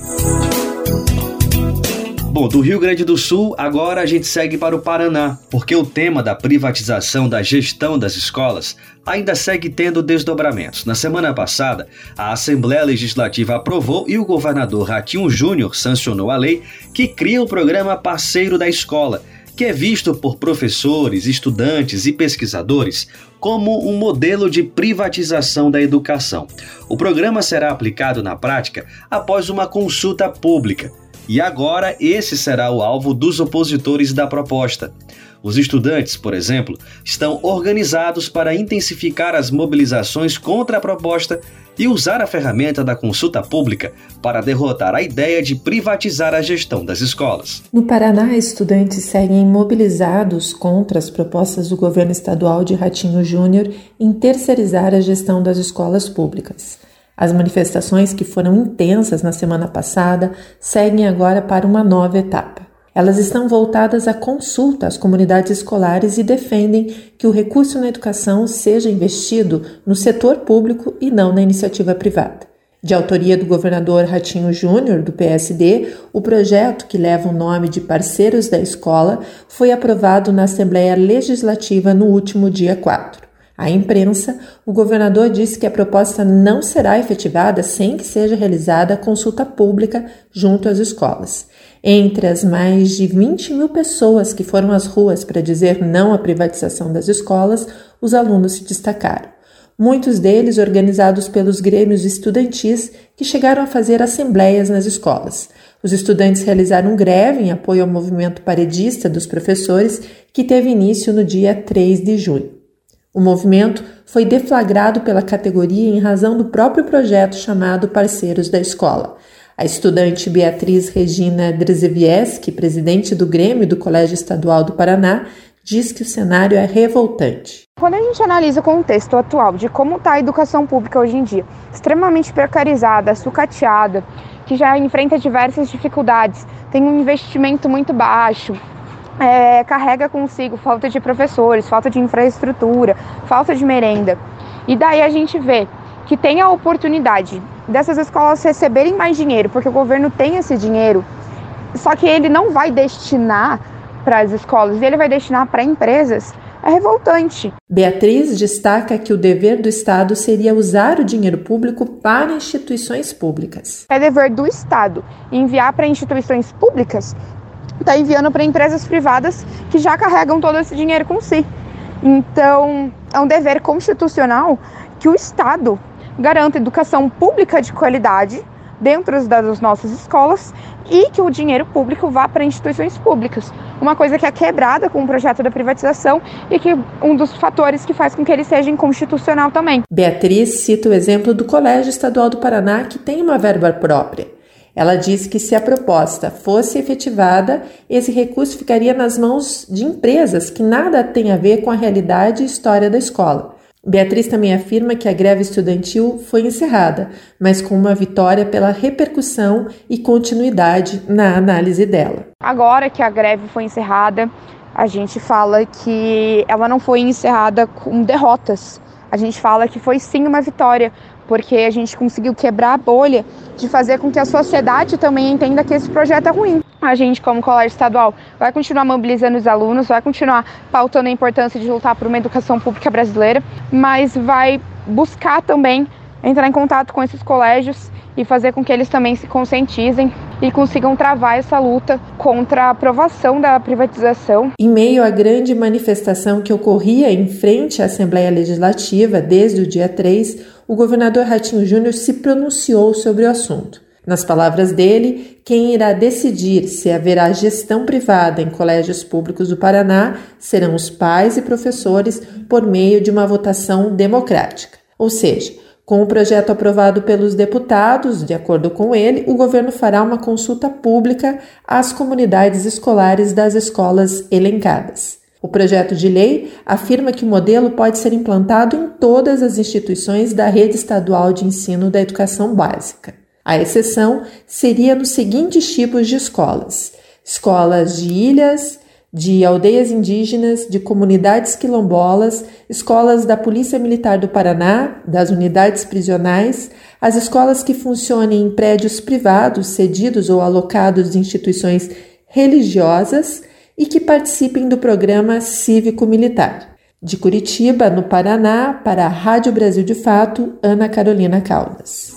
Bom, do Rio Grande do Sul, agora a gente segue para o Paraná, porque o tema da privatização da gestão das escolas ainda segue tendo desdobramentos. Na semana passada, a Assembleia Legislativa aprovou e o governador Ratinho Júnior sancionou a lei que cria o programa Parceiro da Escola, que é visto por professores, estudantes e pesquisadores como um modelo de privatização da educação. O programa será aplicado na prática após uma consulta pública. E agora esse será o alvo dos opositores da proposta. Os estudantes, por exemplo, estão organizados para intensificar as mobilizações contra a proposta e usar a ferramenta da consulta pública para derrotar a ideia de privatizar a gestão das escolas. No Paraná, estudantes seguem mobilizados contra as propostas do governo estadual de Ratinho Júnior em terceirizar a gestão das escolas públicas. As manifestações, que foram intensas na semana passada, seguem agora para uma nova etapa. Elas estão voltadas à consulta às comunidades escolares e defendem que o recurso na educação seja investido no setor público e não na iniciativa privada. De autoria do governador Ratinho Júnior, do PSD, o projeto, que leva o nome de Parceiros da Escola, foi aprovado na Assembleia Legislativa no último dia 4. À imprensa, o governador disse que a proposta não será efetivada sem que seja realizada a consulta pública junto às escolas. Entre as mais de 20 mil pessoas que foram às ruas para dizer não à privatização das escolas, os alunos se destacaram. Muitos deles organizados pelos grêmios estudantis que chegaram a fazer assembleias nas escolas. Os estudantes realizaram greve em apoio ao movimento paredista dos professores, que teve início no dia 3 de junho. O movimento foi deflagrado pela categoria em razão do próprio projeto chamado Parceiros da Escola. A estudante Beatriz Regina Drzewiecki, presidente do Grêmio do Colégio Estadual do Paraná, diz que o cenário é revoltante. Quando a gente analisa o contexto atual de como está a educação pública hoje em dia, extremamente precarizada, sucateada, que já enfrenta diversas dificuldades, tem um investimento muito baixo, carrega consigo falta de professores, falta de infraestrutura, falta de merenda. E daí a gente vê que tem a oportunidade dessas escolas receberem mais dinheiro, porque o governo tem esse dinheiro, só que ele não vai destinar para as escolas, ele vai destinar para empresas. É revoltante. Beatriz destaca que o dever do Estado seria usar o dinheiro público para instituições públicas. É dever do Estado enviar para instituições públicas, está enviando para empresas privadas que já carregam todo esse dinheiro com si. Então, é um dever constitucional que o Estado garanta educação pública de qualidade dentro das nossas escolas e que o dinheiro público vá para instituições públicas. Uma coisa que é quebrada com o projeto da privatização e que um dos fatores que faz com que ele seja inconstitucional também. Beatriz cita o exemplo do Colégio Estadual do Paraná, que tem uma verba própria. Ela diz que se a proposta fosse efetivada, esse recurso ficaria nas mãos de empresas que nada têm a ver com a realidade e história da escola. Beatriz também afirma que a greve estudantil foi encerrada, mas com uma vitória pela repercussão e continuidade na análise dela. Agora que a greve foi encerrada, a gente fala que ela não foi encerrada com derrotas. A gente fala que foi sim uma vitória, porque a gente conseguiu quebrar a bolha de fazer com que a sociedade também entenda que esse projeto é ruim. A gente, como colégio estadual, vai continuar mobilizando os alunos, vai continuar pautando a importância de lutar por uma educação pública brasileira, mas vai buscar também entrar em contato com esses colégios e fazer com que eles também se conscientizem e consigam travar essa luta contra a aprovação da privatização. Em meio à grande manifestação que ocorria em frente à Assembleia Legislativa desde o dia 3, o governador Ratinho Júnior se pronunciou sobre o assunto. Nas palavras dele, quem irá decidir se haverá gestão privada em colégios públicos do Paraná serão os pais e professores por meio de uma votação democrática. Ou seja, com o projeto aprovado pelos deputados, de acordo com ele, o governo fará uma consulta pública às comunidades escolares das escolas elencadas. O projeto de lei afirma que o modelo pode ser implantado em todas as instituições da rede estadual de ensino da educação básica. A exceção seria nos seguintes tipos de escolas: escolas de ilhas, de aldeias indígenas, de comunidades quilombolas, escolas da Polícia Militar do Paraná, das unidades prisionais, as escolas que funcionem em prédios privados cedidos ou alocados de instituições religiosas e que participem do programa cívico-militar. De Curitiba, no Paraná, para a Rádio Brasil de Fato, Ana Carolina Caldas.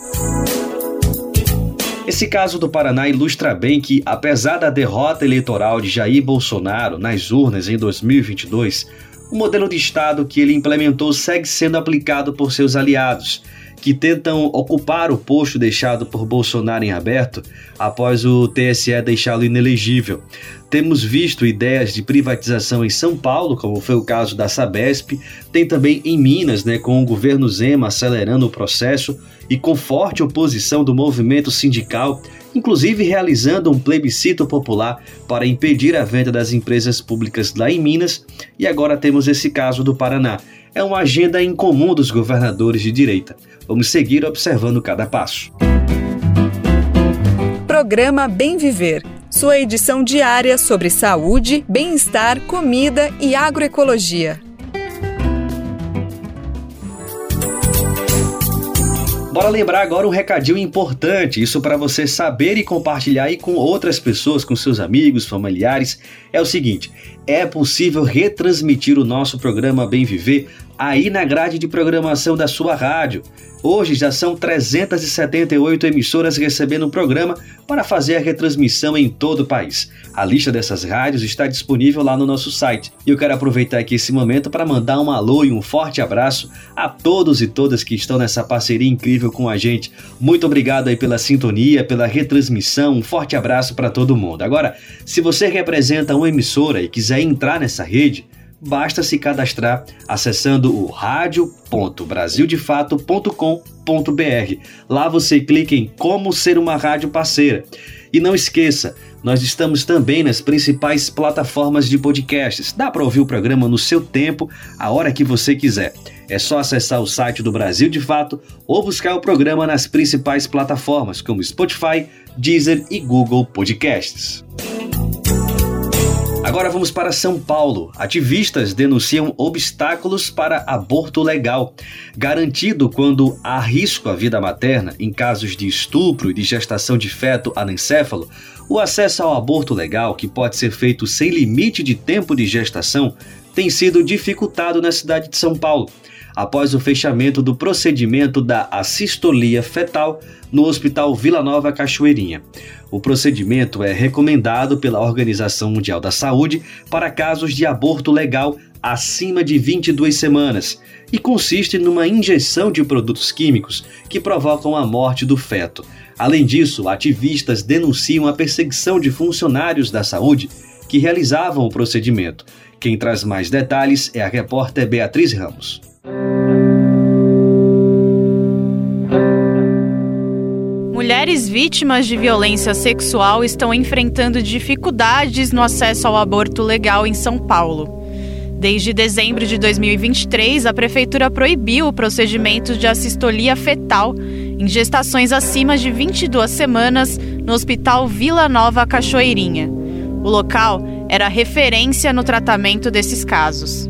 Esse caso do Paraná ilustra bem que, apesar da derrota eleitoral de Jair Bolsonaro nas urnas em 2022, o modelo de Estado que ele implementou segue sendo aplicado por seus aliados, que tentam ocupar o posto deixado por Bolsonaro em aberto após o TSE deixá-lo inelegível. Temos visto ideias de privatização em São Paulo, como foi o caso da Sabesp, tem também em Minas, com o governo Zema acelerando o processo e com forte oposição do movimento sindical, inclusive realizando um plebiscito popular para impedir a venda das empresas públicas lá em Minas, e agora temos esse caso do Paraná. É uma agenda incomum dos governadores de direita. Vamos seguir observando cada passo. Programa Bem Viver, sua edição diária sobre saúde, bem-estar, comida e agroecologia. Bora lembrar agora um recadinho importante, isso para você saber e compartilhar aí com outras pessoas, com seus amigos, familiares. É o seguinte, é possível retransmitir o nosso programa Bem Viver aí na grade de programação da sua rádio. Hoje já são 378 emissoras recebendo o programa para fazer a retransmissão em todo o país. A lista dessas rádios está disponível lá no nosso site. E eu quero aproveitar aqui esse momento para mandar um alô e um forte abraço a todos e todas que estão nessa parceria incrível com a gente. Muito obrigado aí pela sintonia, pela retransmissão. Um forte abraço para todo mundo. Agora, se você representa uma emissora e quiser entrar nessa rede, basta se cadastrar acessando o radio.brasildefato.com.br. Lá você clica em Como Ser uma Rádio Parceira. E não esqueça, nós estamos também nas principais plataformas de podcasts. Dá para ouvir o programa no seu tempo, a hora que você quiser. É só acessar o site do Brasil de Fato ou buscar o programa nas principais plataformas, como Spotify, Deezer e Google Podcasts. Agora vamos para São Paulo. Ativistas denunciam obstáculos para aborto legal, garantido quando há risco à vida materna em casos de estupro e de gestação de feto anencéfalo. O acesso ao aborto legal, que pode ser feito sem limite de tempo de gestação, tem sido dificultado na cidade de São Paulo, após o fechamento do procedimento da assistolia fetal no Hospital Vila Nova Cachoeirinha. O procedimento é recomendado pela Organização Mundial da Saúde para casos de aborto legal acima de 22 semanas e consiste numa injeção de produtos químicos que provocam a morte do feto. Além disso, ativistas denunciam a perseguição de funcionários da saúde que realizavam o procedimento. Quem traz mais detalhes é a repórter Beatriz Ramos. Mulheres vítimas de violência sexual estão enfrentando dificuldades no acesso ao aborto legal em São Paulo. Desde dezembro de 2023, a Prefeitura proibiu o procedimento de assistolia fetal em gestações acima de 22 semanas no Hospital Vila Nova Cachoeirinha. O local era referência no tratamento desses casos.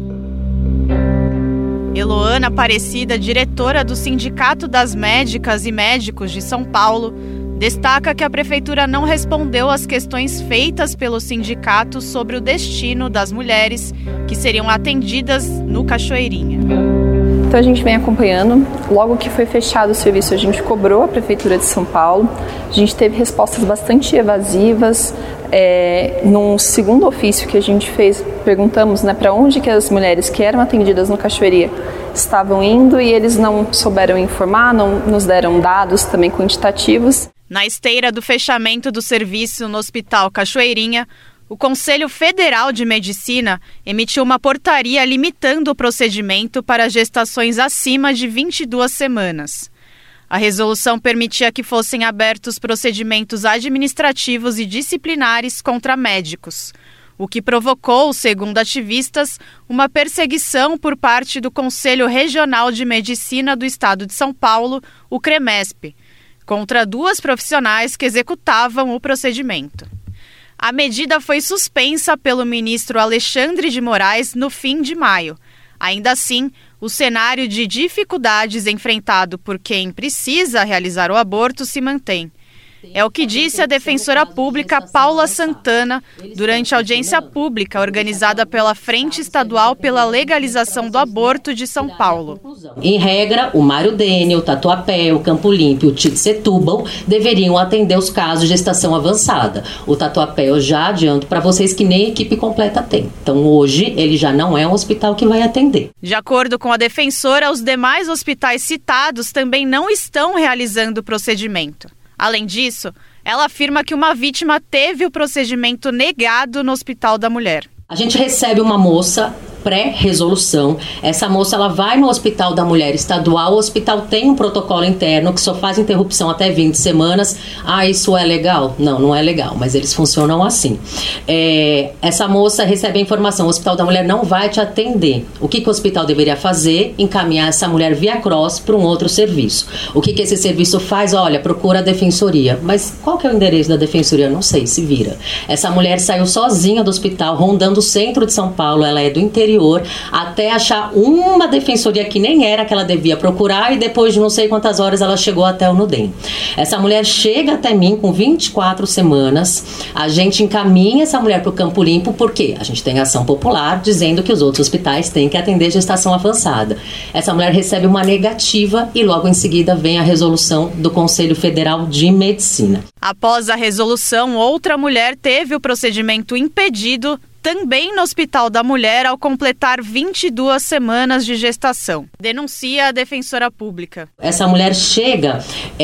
Eloana Aparecida, diretora do Sindicato das Médicas e Médicos de São Paulo, destaca que a Prefeitura não respondeu às questões feitas pelo sindicato sobre o destino das mulheres que seriam atendidas no Cachoeirinha. Então a gente vem acompanhando. Logo que foi fechado o serviço, a gente cobrou a Prefeitura de São Paulo. A gente teve respostas bastante evasivas. Num segundo ofício que a gente fez, perguntamos para onde que as mulheres que eram atendidas no Cachoeirinha estavam indo e eles não souberam informar, não nos deram dados também quantitativos. Na esteira do fechamento do serviço no Hospital Cachoeirinha, o Conselho Federal de Medicina emitiu uma portaria limitando o procedimento para gestações acima de 22 semanas. A resolução permitia que fossem abertos procedimentos administrativos e disciplinares contra médicos, o que provocou, segundo ativistas, uma perseguição por parte do Conselho Regional de Medicina do Estado de São Paulo, o CREMESP, contra 2 profissionais que executavam o procedimento. A medida foi suspensa pelo ministro Alexandre de Moraes no fim de maio. Ainda assim, o cenário de dificuldades enfrentado por quem precisa realizar o aborto se mantém. É o que disse a defensora pública Paula Santana durante a audiência pública organizada pela Frente Estadual pela Legalização do Aborto de São Paulo. Em regra, o Mário Dene, o Tatuapé, o Campo Limpo e o Setúbal deveriam atender os casos de gestação avançada. O Tatuapé eu já adianto para vocês que nem equipe completa tem. Então hoje ele já não é um hospital que vai atender. De acordo com a defensora, os demais hospitais citados também não estão realizando o procedimento. Além disso, ela afirma que uma vítima teve o procedimento negado no Hospital da Mulher. A gente recebe uma moça pré-resolução. Essa moça ela vai no Hospital da Mulher Estadual. O hospital tem um protocolo interno que só faz interrupção até 20 semanas. Isso é legal? Não, não é legal, mas eles funcionam assim. Essa moça recebe a informação, o Hospital da Mulher não vai te atender. O que o hospital deveria fazer? Encaminhar essa mulher via cross para um outro serviço. O que esse serviço faz? Olha, procura a defensoria. Mas qual que é o endereço da defensoria? Não sei, se vira. Essa mulher saiu sozinha do hospital, rondando o centro de São Paulo, ela é do interior, até achar uma defensoria que nem era que ela devia procurar e depois de não sei quantas horas ela chegou até o Nudem. Essa mulher chega até mim com 24 semanas, a gente encaminha essa mulher para o Campo Limpo, porque a gente tem ação popular dizendo que os outros hospitais têm que atender gestação avançada. Essa mulher recebe uma negativa e logo em seguida vem a resolução do Conselho Federal de Medicina. Após a resolução, outra mulher teve o procedimento impedido também no Hospital da Mulher ao completar 22 semanas de gestação, denuncia a defensora pública. Essa mulher chega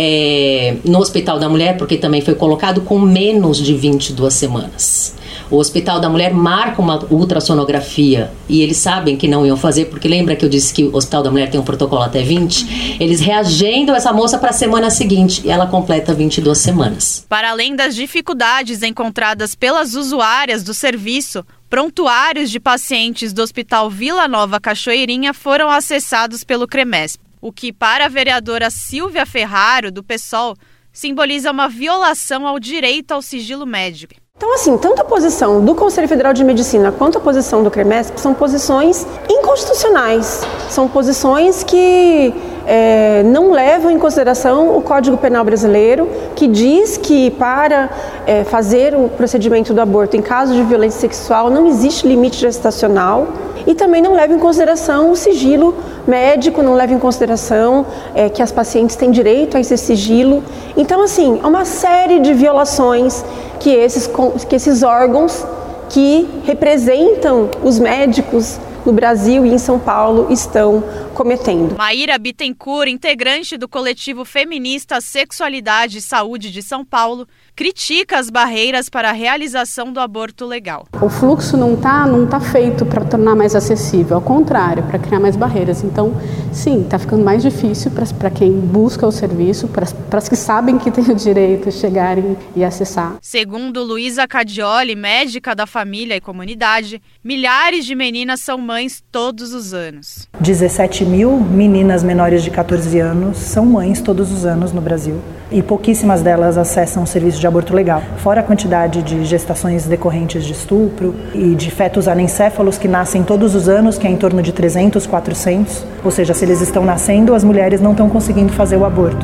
no Hospital da Mulher, porque também foi colocado com menos de 22 semanas. O Hospital da Mulher marca uma ultrassonografia e eles sabem que não iam fazer, porque lembra que eu disse que o Hospital da Mulher tem um protocolo até 20? Eles reagendam essa moça para a semana seguinte e ela completa 22 semanas. Para além das dificuldades encontradas pelas usuárias do serviço, prontuários de pacientes do Hospital Vila Nova Cachoeirinha foram acessados pelo CREMESP, o que para a vereadora Silvia Ferraro, do PSOL, simboliza uma violação ao direito ao sigilo médico. Então, assim, tanto a posição do Conselho Federal de Medicina quanto a posição do CREMESP são posições inconstitucionais. São posições que não levam em consideração o Código Penal brasileiro, que diz que para fazer o procedimento do aborto em caso de violência sexual não existe limite gestacional, e também não leva em consideração o sigilo médico, não leva em consideração que as pacientes têm direito a esse sigilo. Então, assim, há uma série de violações que esses órgãos que representam os médicos no Brasil e em São Paulo estão cometendo. Maíra Bittencourt, integrante do coletivo feminista Sexualidade e Saúde de São Paulo, critica as barreiras para a realização do aborto legal. O fluxo não tá feito para tornar mais acessível, ao contrário, para criar mais barreiras. Então, sim, está ficando mais difícil para quem busca o serviço, para as que sabem que tem o direito, chegarem e acessar. Segundo Luísa Cadioli, médica da família e comunidade, milhares de meninas são mães todos os anos. 17 mil meninas menores de 14 anos são mães todos os anos no Brasil e pouquíssimas delas acessam o serviço de aborto legal. Fora a quantidade de gestações decorrentes de estupro e de fetos anencéfalos que nascem todos os anos, que é em torno de 300, 400. Ou seja, se eles estão nascendo, as mulheres não estão conseguindo fazer o aborto.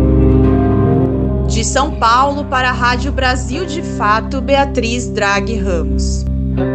De São Paulo para a Rádio Brasil de Fato, Beatriz Draghi Ramos.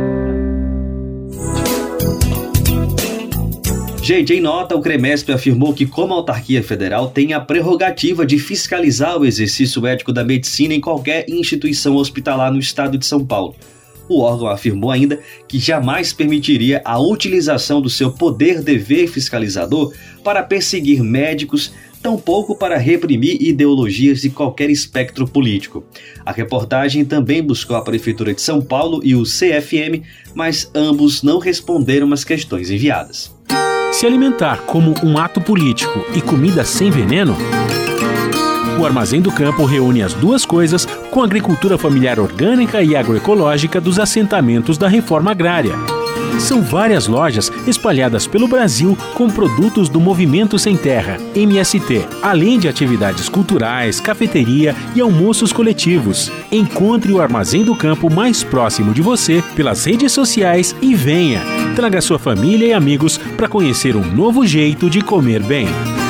Gente, em nota, o CREMESP afirmou que, como autarquia federal, tem a prerrogativa de fiscalizar o exercício ético da medicina em qualquer instituição hospitalar no estado de São Paulo. O órgão afirmou ainda que jamais permitiria a utilização do seu poder-dever fiscalizador para perseguir médicos, tampouco para reprimir ideologias de qualquer espectro político. A reportagem também buscou a Prefeitura de São Paulo e o CFM, mas ambos não responderam às questões enviadas. Se alimentar como um ato político e comida sem veneno? O Armazém do Campo reúne as duas coisas com a agricultura familiar orgânica e agroecológica dos assentamentos da reforma agrária. São várias lojas espalhadas pelo Brasil com produtos do Movimento Sem Terra, MST, além de atividades culturais, cafeteria e almoços coletivos. Encontre o Armazém do Campo mais próximo de você pelas redes sociais e venha. Traga sua família e amigos para conhecer um novo jeito de comer bem.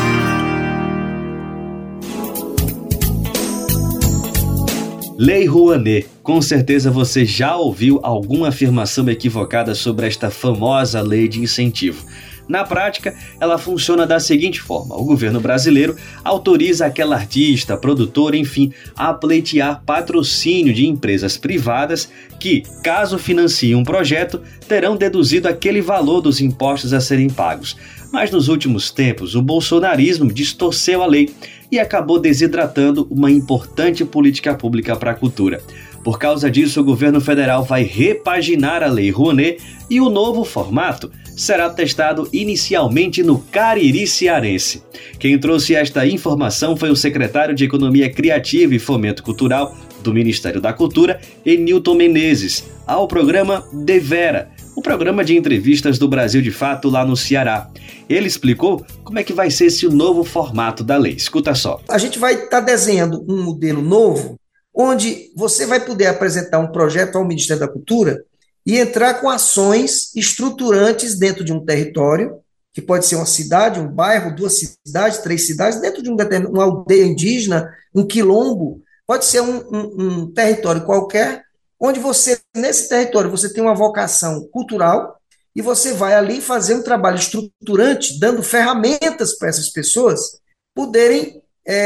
Lei Rouanet. Com certeza você já ouviu alguma afirmação equivocada sobre esta famosa lei de incentivo. Na prática, ela funciona da seguinte forma: o governo brasileiro autoriza aquela artista, produtora, enfim, a pleitear patrocínio de empresas privadas que, caso financiem um projeto, terão deduzido aquele valor dos impostos a serem pagos. Mas nos últimos tempos, o bolsonarismo distorceu a lei e acabou desidratando uma importante política pública para a cultura. Por causa disso, o governo federal vai repaginar a Lei Rouanet e o novo formato será testado inicialmente no Cariri cearense. Quem trouxe esta informação foi o secretário de Economia Criativa e Fomento Cultural do Ministério da Cultura, Enilton Menezes, ao programa Devera, o programa de entrevistas do Brasil de Fato lá no Ceará. Ele explicou como é que vai ser esse novo formato da lei. Escuta só. A gente vai estar desenhando um modelo novo, onde você vai poder apresentar um projeto ao Ministério da Cultura e entrar com ações estruturantes dentro de um território, que pode ser uma cidade, um bairro, 2 cidades, 3 cidades, dentro de uma aldeia indígena, um quilombo, pode ser um território qualquer, onde você, nesse território, você tem uma vocação cultural e você vai ali fazer um trabalho estruturante, dando ferramentas para essas pessoas poderem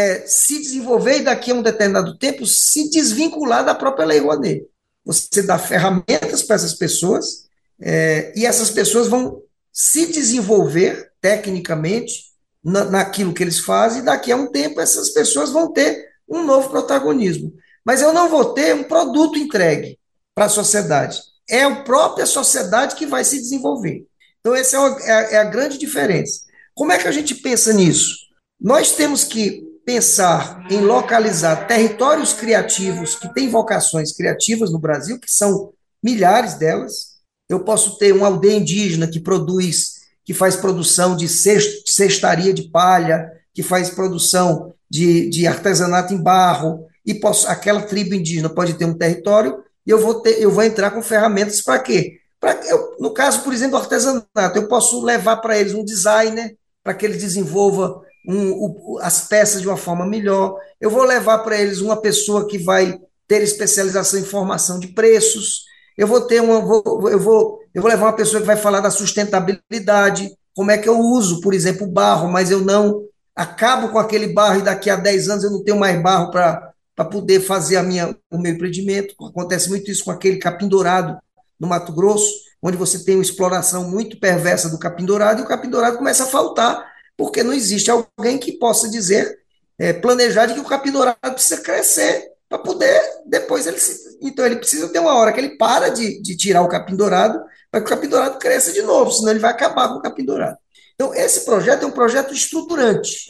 se desenvolver e daqui a um determinado tempo se desvincular da própria Lei Rouanet. Você dá ferramentas para essas pessoas e essas pessoas vão se desenvolver tecnicamente naquilo que eles fazem e daqui a um tempo essas pessoas vão ter um novo protagonismo. Mas eu não vou ter um produto entregue para a sociedade. É a própria sociedade que vai se desenvolver. Então essa é a grande diferença. Como é que a gente pensa nisso? Nós temos que pensar em localizar territórios criativos que têm vocações criativas no Brasil, que são milhares delas. Eu posso ter uma aldeia indígena que faz produção de cestaria de palha, que faz produção de artesanato em barro, e aquela tribo indígena pode ter um território, e eu vou entrar com ferramentas para quê? No caso, por exemplo, do artesanato, eu posso levar para eles um designer, para que eles desenvolvam as peças de uma forma melhor. Eu vou levar para eles uma pessoa que vai ter especialização em formação de preços. Eu vou levar uma pessoa que vai falar da sustentabilidade, como é que eu uso, por exemplo, o barro, mas eu não acabo com aquele barro e daqui a 10 anos eu não tenho mais barro para poder fazer o meu empreendimento. Acontece muito isso com aquele capim dourado no Mato Grosso. onde você tem uma exploração muito perversa do capim-dourado, e o capim-dourado começa a faltar, porque não existe alguém que possa dizer, planejar de que o capim-dourado precisa crescer para poder, depois então ele precisa ter uma hora que ele para de tirar o capim-dourado, para que o capim-dourado cresça de novo, senão ele vai acabar com o capim-dourado. Então esse projeto é um projeto estruturante.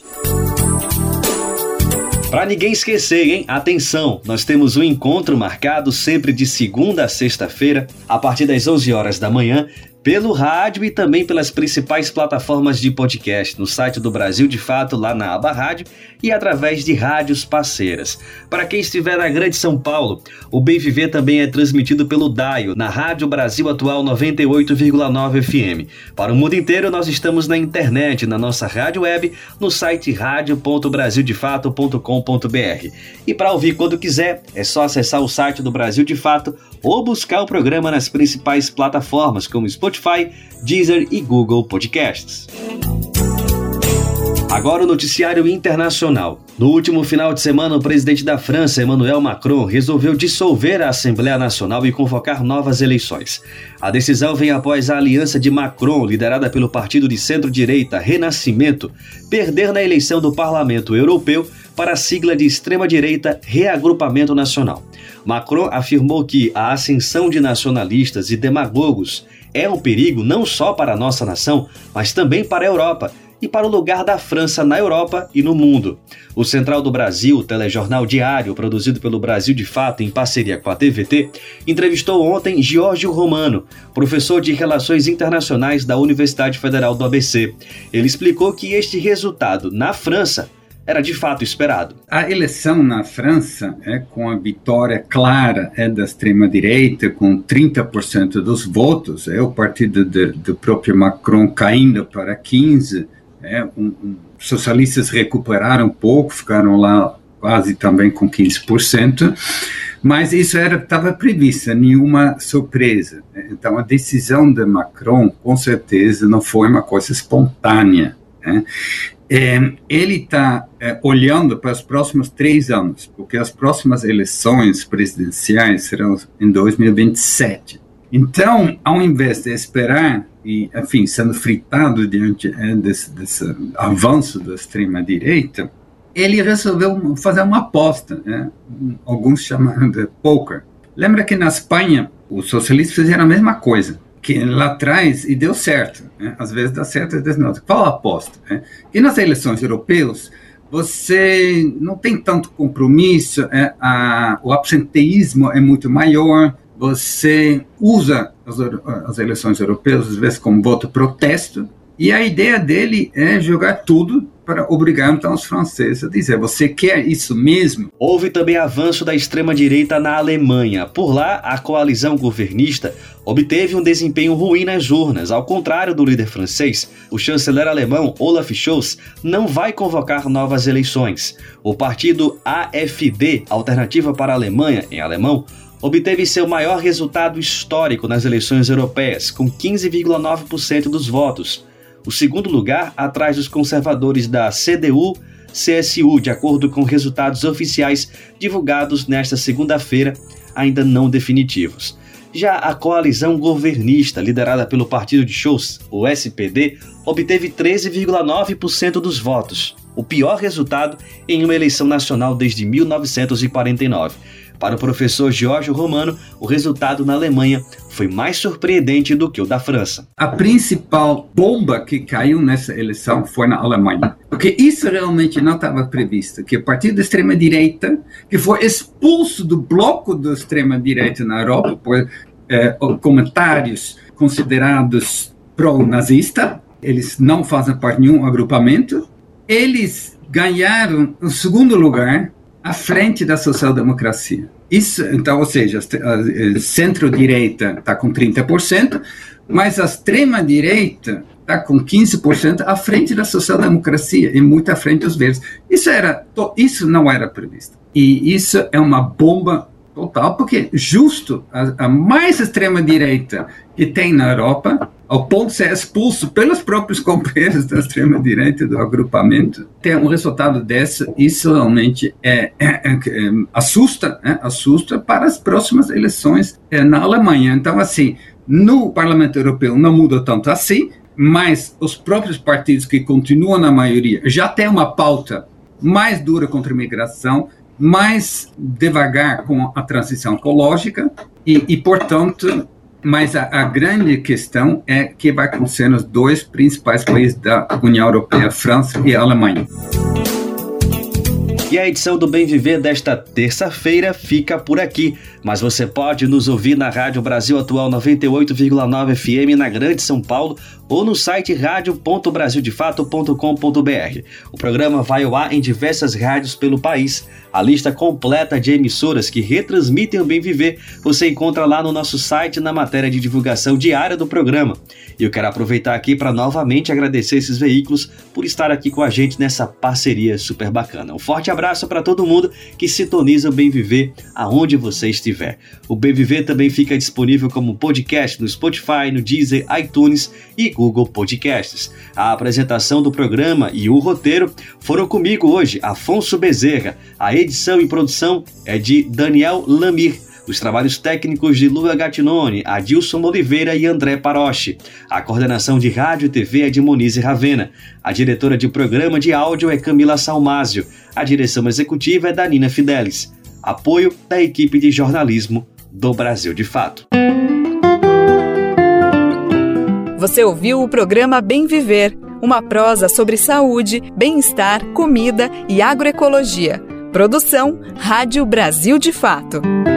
Para ninguém esquecer, hein? Atenção, nós temos um encontro marcado sempre de segunda a sexta-feira, a partir das 11 horas da manhã, pelo rádio e também pelas principais plataformas de podcast, no site do Brasil de Fato, lá na aba Rádio, e através de rádios parceiras. Para quem estiver na Grande São Paulo, o Bem Viver também é transmitido pelo DAIO, na Rádio Brasil Atual 98,9 FM. Para o mundo inteiro, nós estamos na internet, na nossa rádio web, no site radio.brasildefato.com.br. E para ouvir quando quiser, é só acessar o site do Brasil de Fato ou buscar o programa nas principais plataformas, como Spotify, Deezer e Google Podcasts. Agora o noticiário internacional. No último final de semana, o presidente da França, Emmanuel Macron, resolveu dissolver a Assembleia Nacional e convocar novas eleições. A decisão vem após a aliança de Macron, liderada pelo partido de centro-direita Renascimento, perder na eleição do Parlamento Europeu para a sigla de extrema-direita Reagrupamento Nacional. Macron afirmou que a ascensão de nacionalistas e demagogos é um perigo não só para a nossa nação, mas também para a Europa e para o lugar da França na Europa e no mundo. O Central do Brasil, o telejornal diário produzido pelo Brasil de Fato em parceria com a TVT, entrevistou ontem Giorgio Romano, professor de Relações Internacionais da Universidade Federal do ABC. Ele explicou que este resultado na França era de fato esperado. A eleição na França, com a vitória clara da extrema-direita, com 30% dos votos, o partido do próprio Macron caindo para 15%, socialistas recuperaram um pouco, ficaram lá quase também com 15%, mas isso estava previsto, nenhuma surpresa. Então a decisão de Macron, com certeza, não foi uma coisa espontânea. Ele está olhando para os próximos 3 anos, porque as próximas eleições presidenciais serão em 2027. Então, ao invés de esperar e, enfim, sendo fritado diante desse avanço da extrema-direita, ele resolveu fazer uma aposta, alguns chamaram de poker. Lembra que na Espanha os socialistas fizeram a mesma coisa, que lá atrás, e deu certo, às vezes dá certo, às vezes não. Qual a aposta? E nas eleições europeias, você não tem tanto compromisso, o absenteísmo é muito maior, você usa as eleições europeias, às vezes, como voto protesto, e a ideia dele é jogar tudo para obrigar, então, os franceses a dizer, você quer isso mesmo? Houve também avanço da extrema-direita na Alemanha. Por lá, a coalizão governista obteve um desempenho ruim nas urnas. Ao contrário do líder francês, o chanceler alemão Olaf Scholz não vai convocar novas eleições. O partido AfD, Alternativa para a Alemanha, em alemão, obteve seu maior resultado histórico nas eleições europeias, com 15,9% dos votos. O segundo lugar, atrás dos conservadores da CDU-CSU, de acordo com resultados oficiais divulgados nesta segunda-feira, ainda não definitivos. Já a coalizão governista, liderada pelo partido de Scholz, o SPD, obteve 13,9% dos votos, o pior resultado em uma eleição nacional desde 1949. Para o professor Giorgio Romano, o resultado na Alemanha foi mais surpreendente do que o da França. A principal bomba que caiu nessa eleição foi na Alemanha, porque isso realmente não estava previsto, que o partido da extrema-direita, que foi expulso do bloco da extrema-direita na Europa por comentários considerados pró-nazista, eles não fazem parte de nenhum agrupamento, eles ganharam o segundo lugar à frente da social-democracia. Isso, então, ou seja, a centro-direita está com 30%, mas a extrema-direita está com 15% à frente da social-democracia e muito à frente dos verdes. Isso não era previsto. E isso é uma bomba total, porque justo a mais extrema-direita que tem na Europa, ao ponto de ser expulso pelos próprios companheiros da extrema-direita do agrupamento, ter um resultado desse, isso realmente assusta para as próximas eleições na Alemanha. Então, assim, No Parlamento Europeu não muda tanto assim, mas os próprios partidos que continuam na maioria já têm uma pauta mais dura contra a imigração, mais devagar com a transição ecológica e portanto, mas a grande questão é que vai acontecer nos dois principais países da União Europeia, França e Alemanha. E a edição do Bem Viver desta terça-feira fica por aqui, mas você pode nos ouvir na Rádio Brasil Atual 98,9 FM na Grande São Paulo ou no site radio.brasildefato.com.br. O programa vai ao ar em diversas rádios pelo país. A lista completa de emissoras que retransmitem o Bem Viver você encontra lá no nosso site na matéria de divulgação diária do programa. E eu quero aproveitar aqui para novamente agradecer esses veículos por estar aqui com a gente nessa parceria super bacana. Um forte abraço para todo mundo que sintoniza o Bem Viver aonde você estiver. O Bem Viver também fica disponível como podcast no Spotify, no Deezer, iTunes e Google Podcasts. A apresentação do programa e o roteiro foram comigo hoje, Afonso Bezerra. A edição e produção é de Daniel Lamir. Os trabalhos técnicos de Lua Gattinone, Adilson Oliveira e André Paroche. A coordenação de rádio e TV é de Monize Ravena. A diretora de programa de áudio é Camila Salmásio. A direção executiva é da Nina Fidelis. Apoio da equipe de jornalismo do Brasil de Fato. Você ouviu o programa Bem Viver, uma prosa sobre saúde, bem-estar, comida e agroecologia. Produção Rádio Brasil de Fato.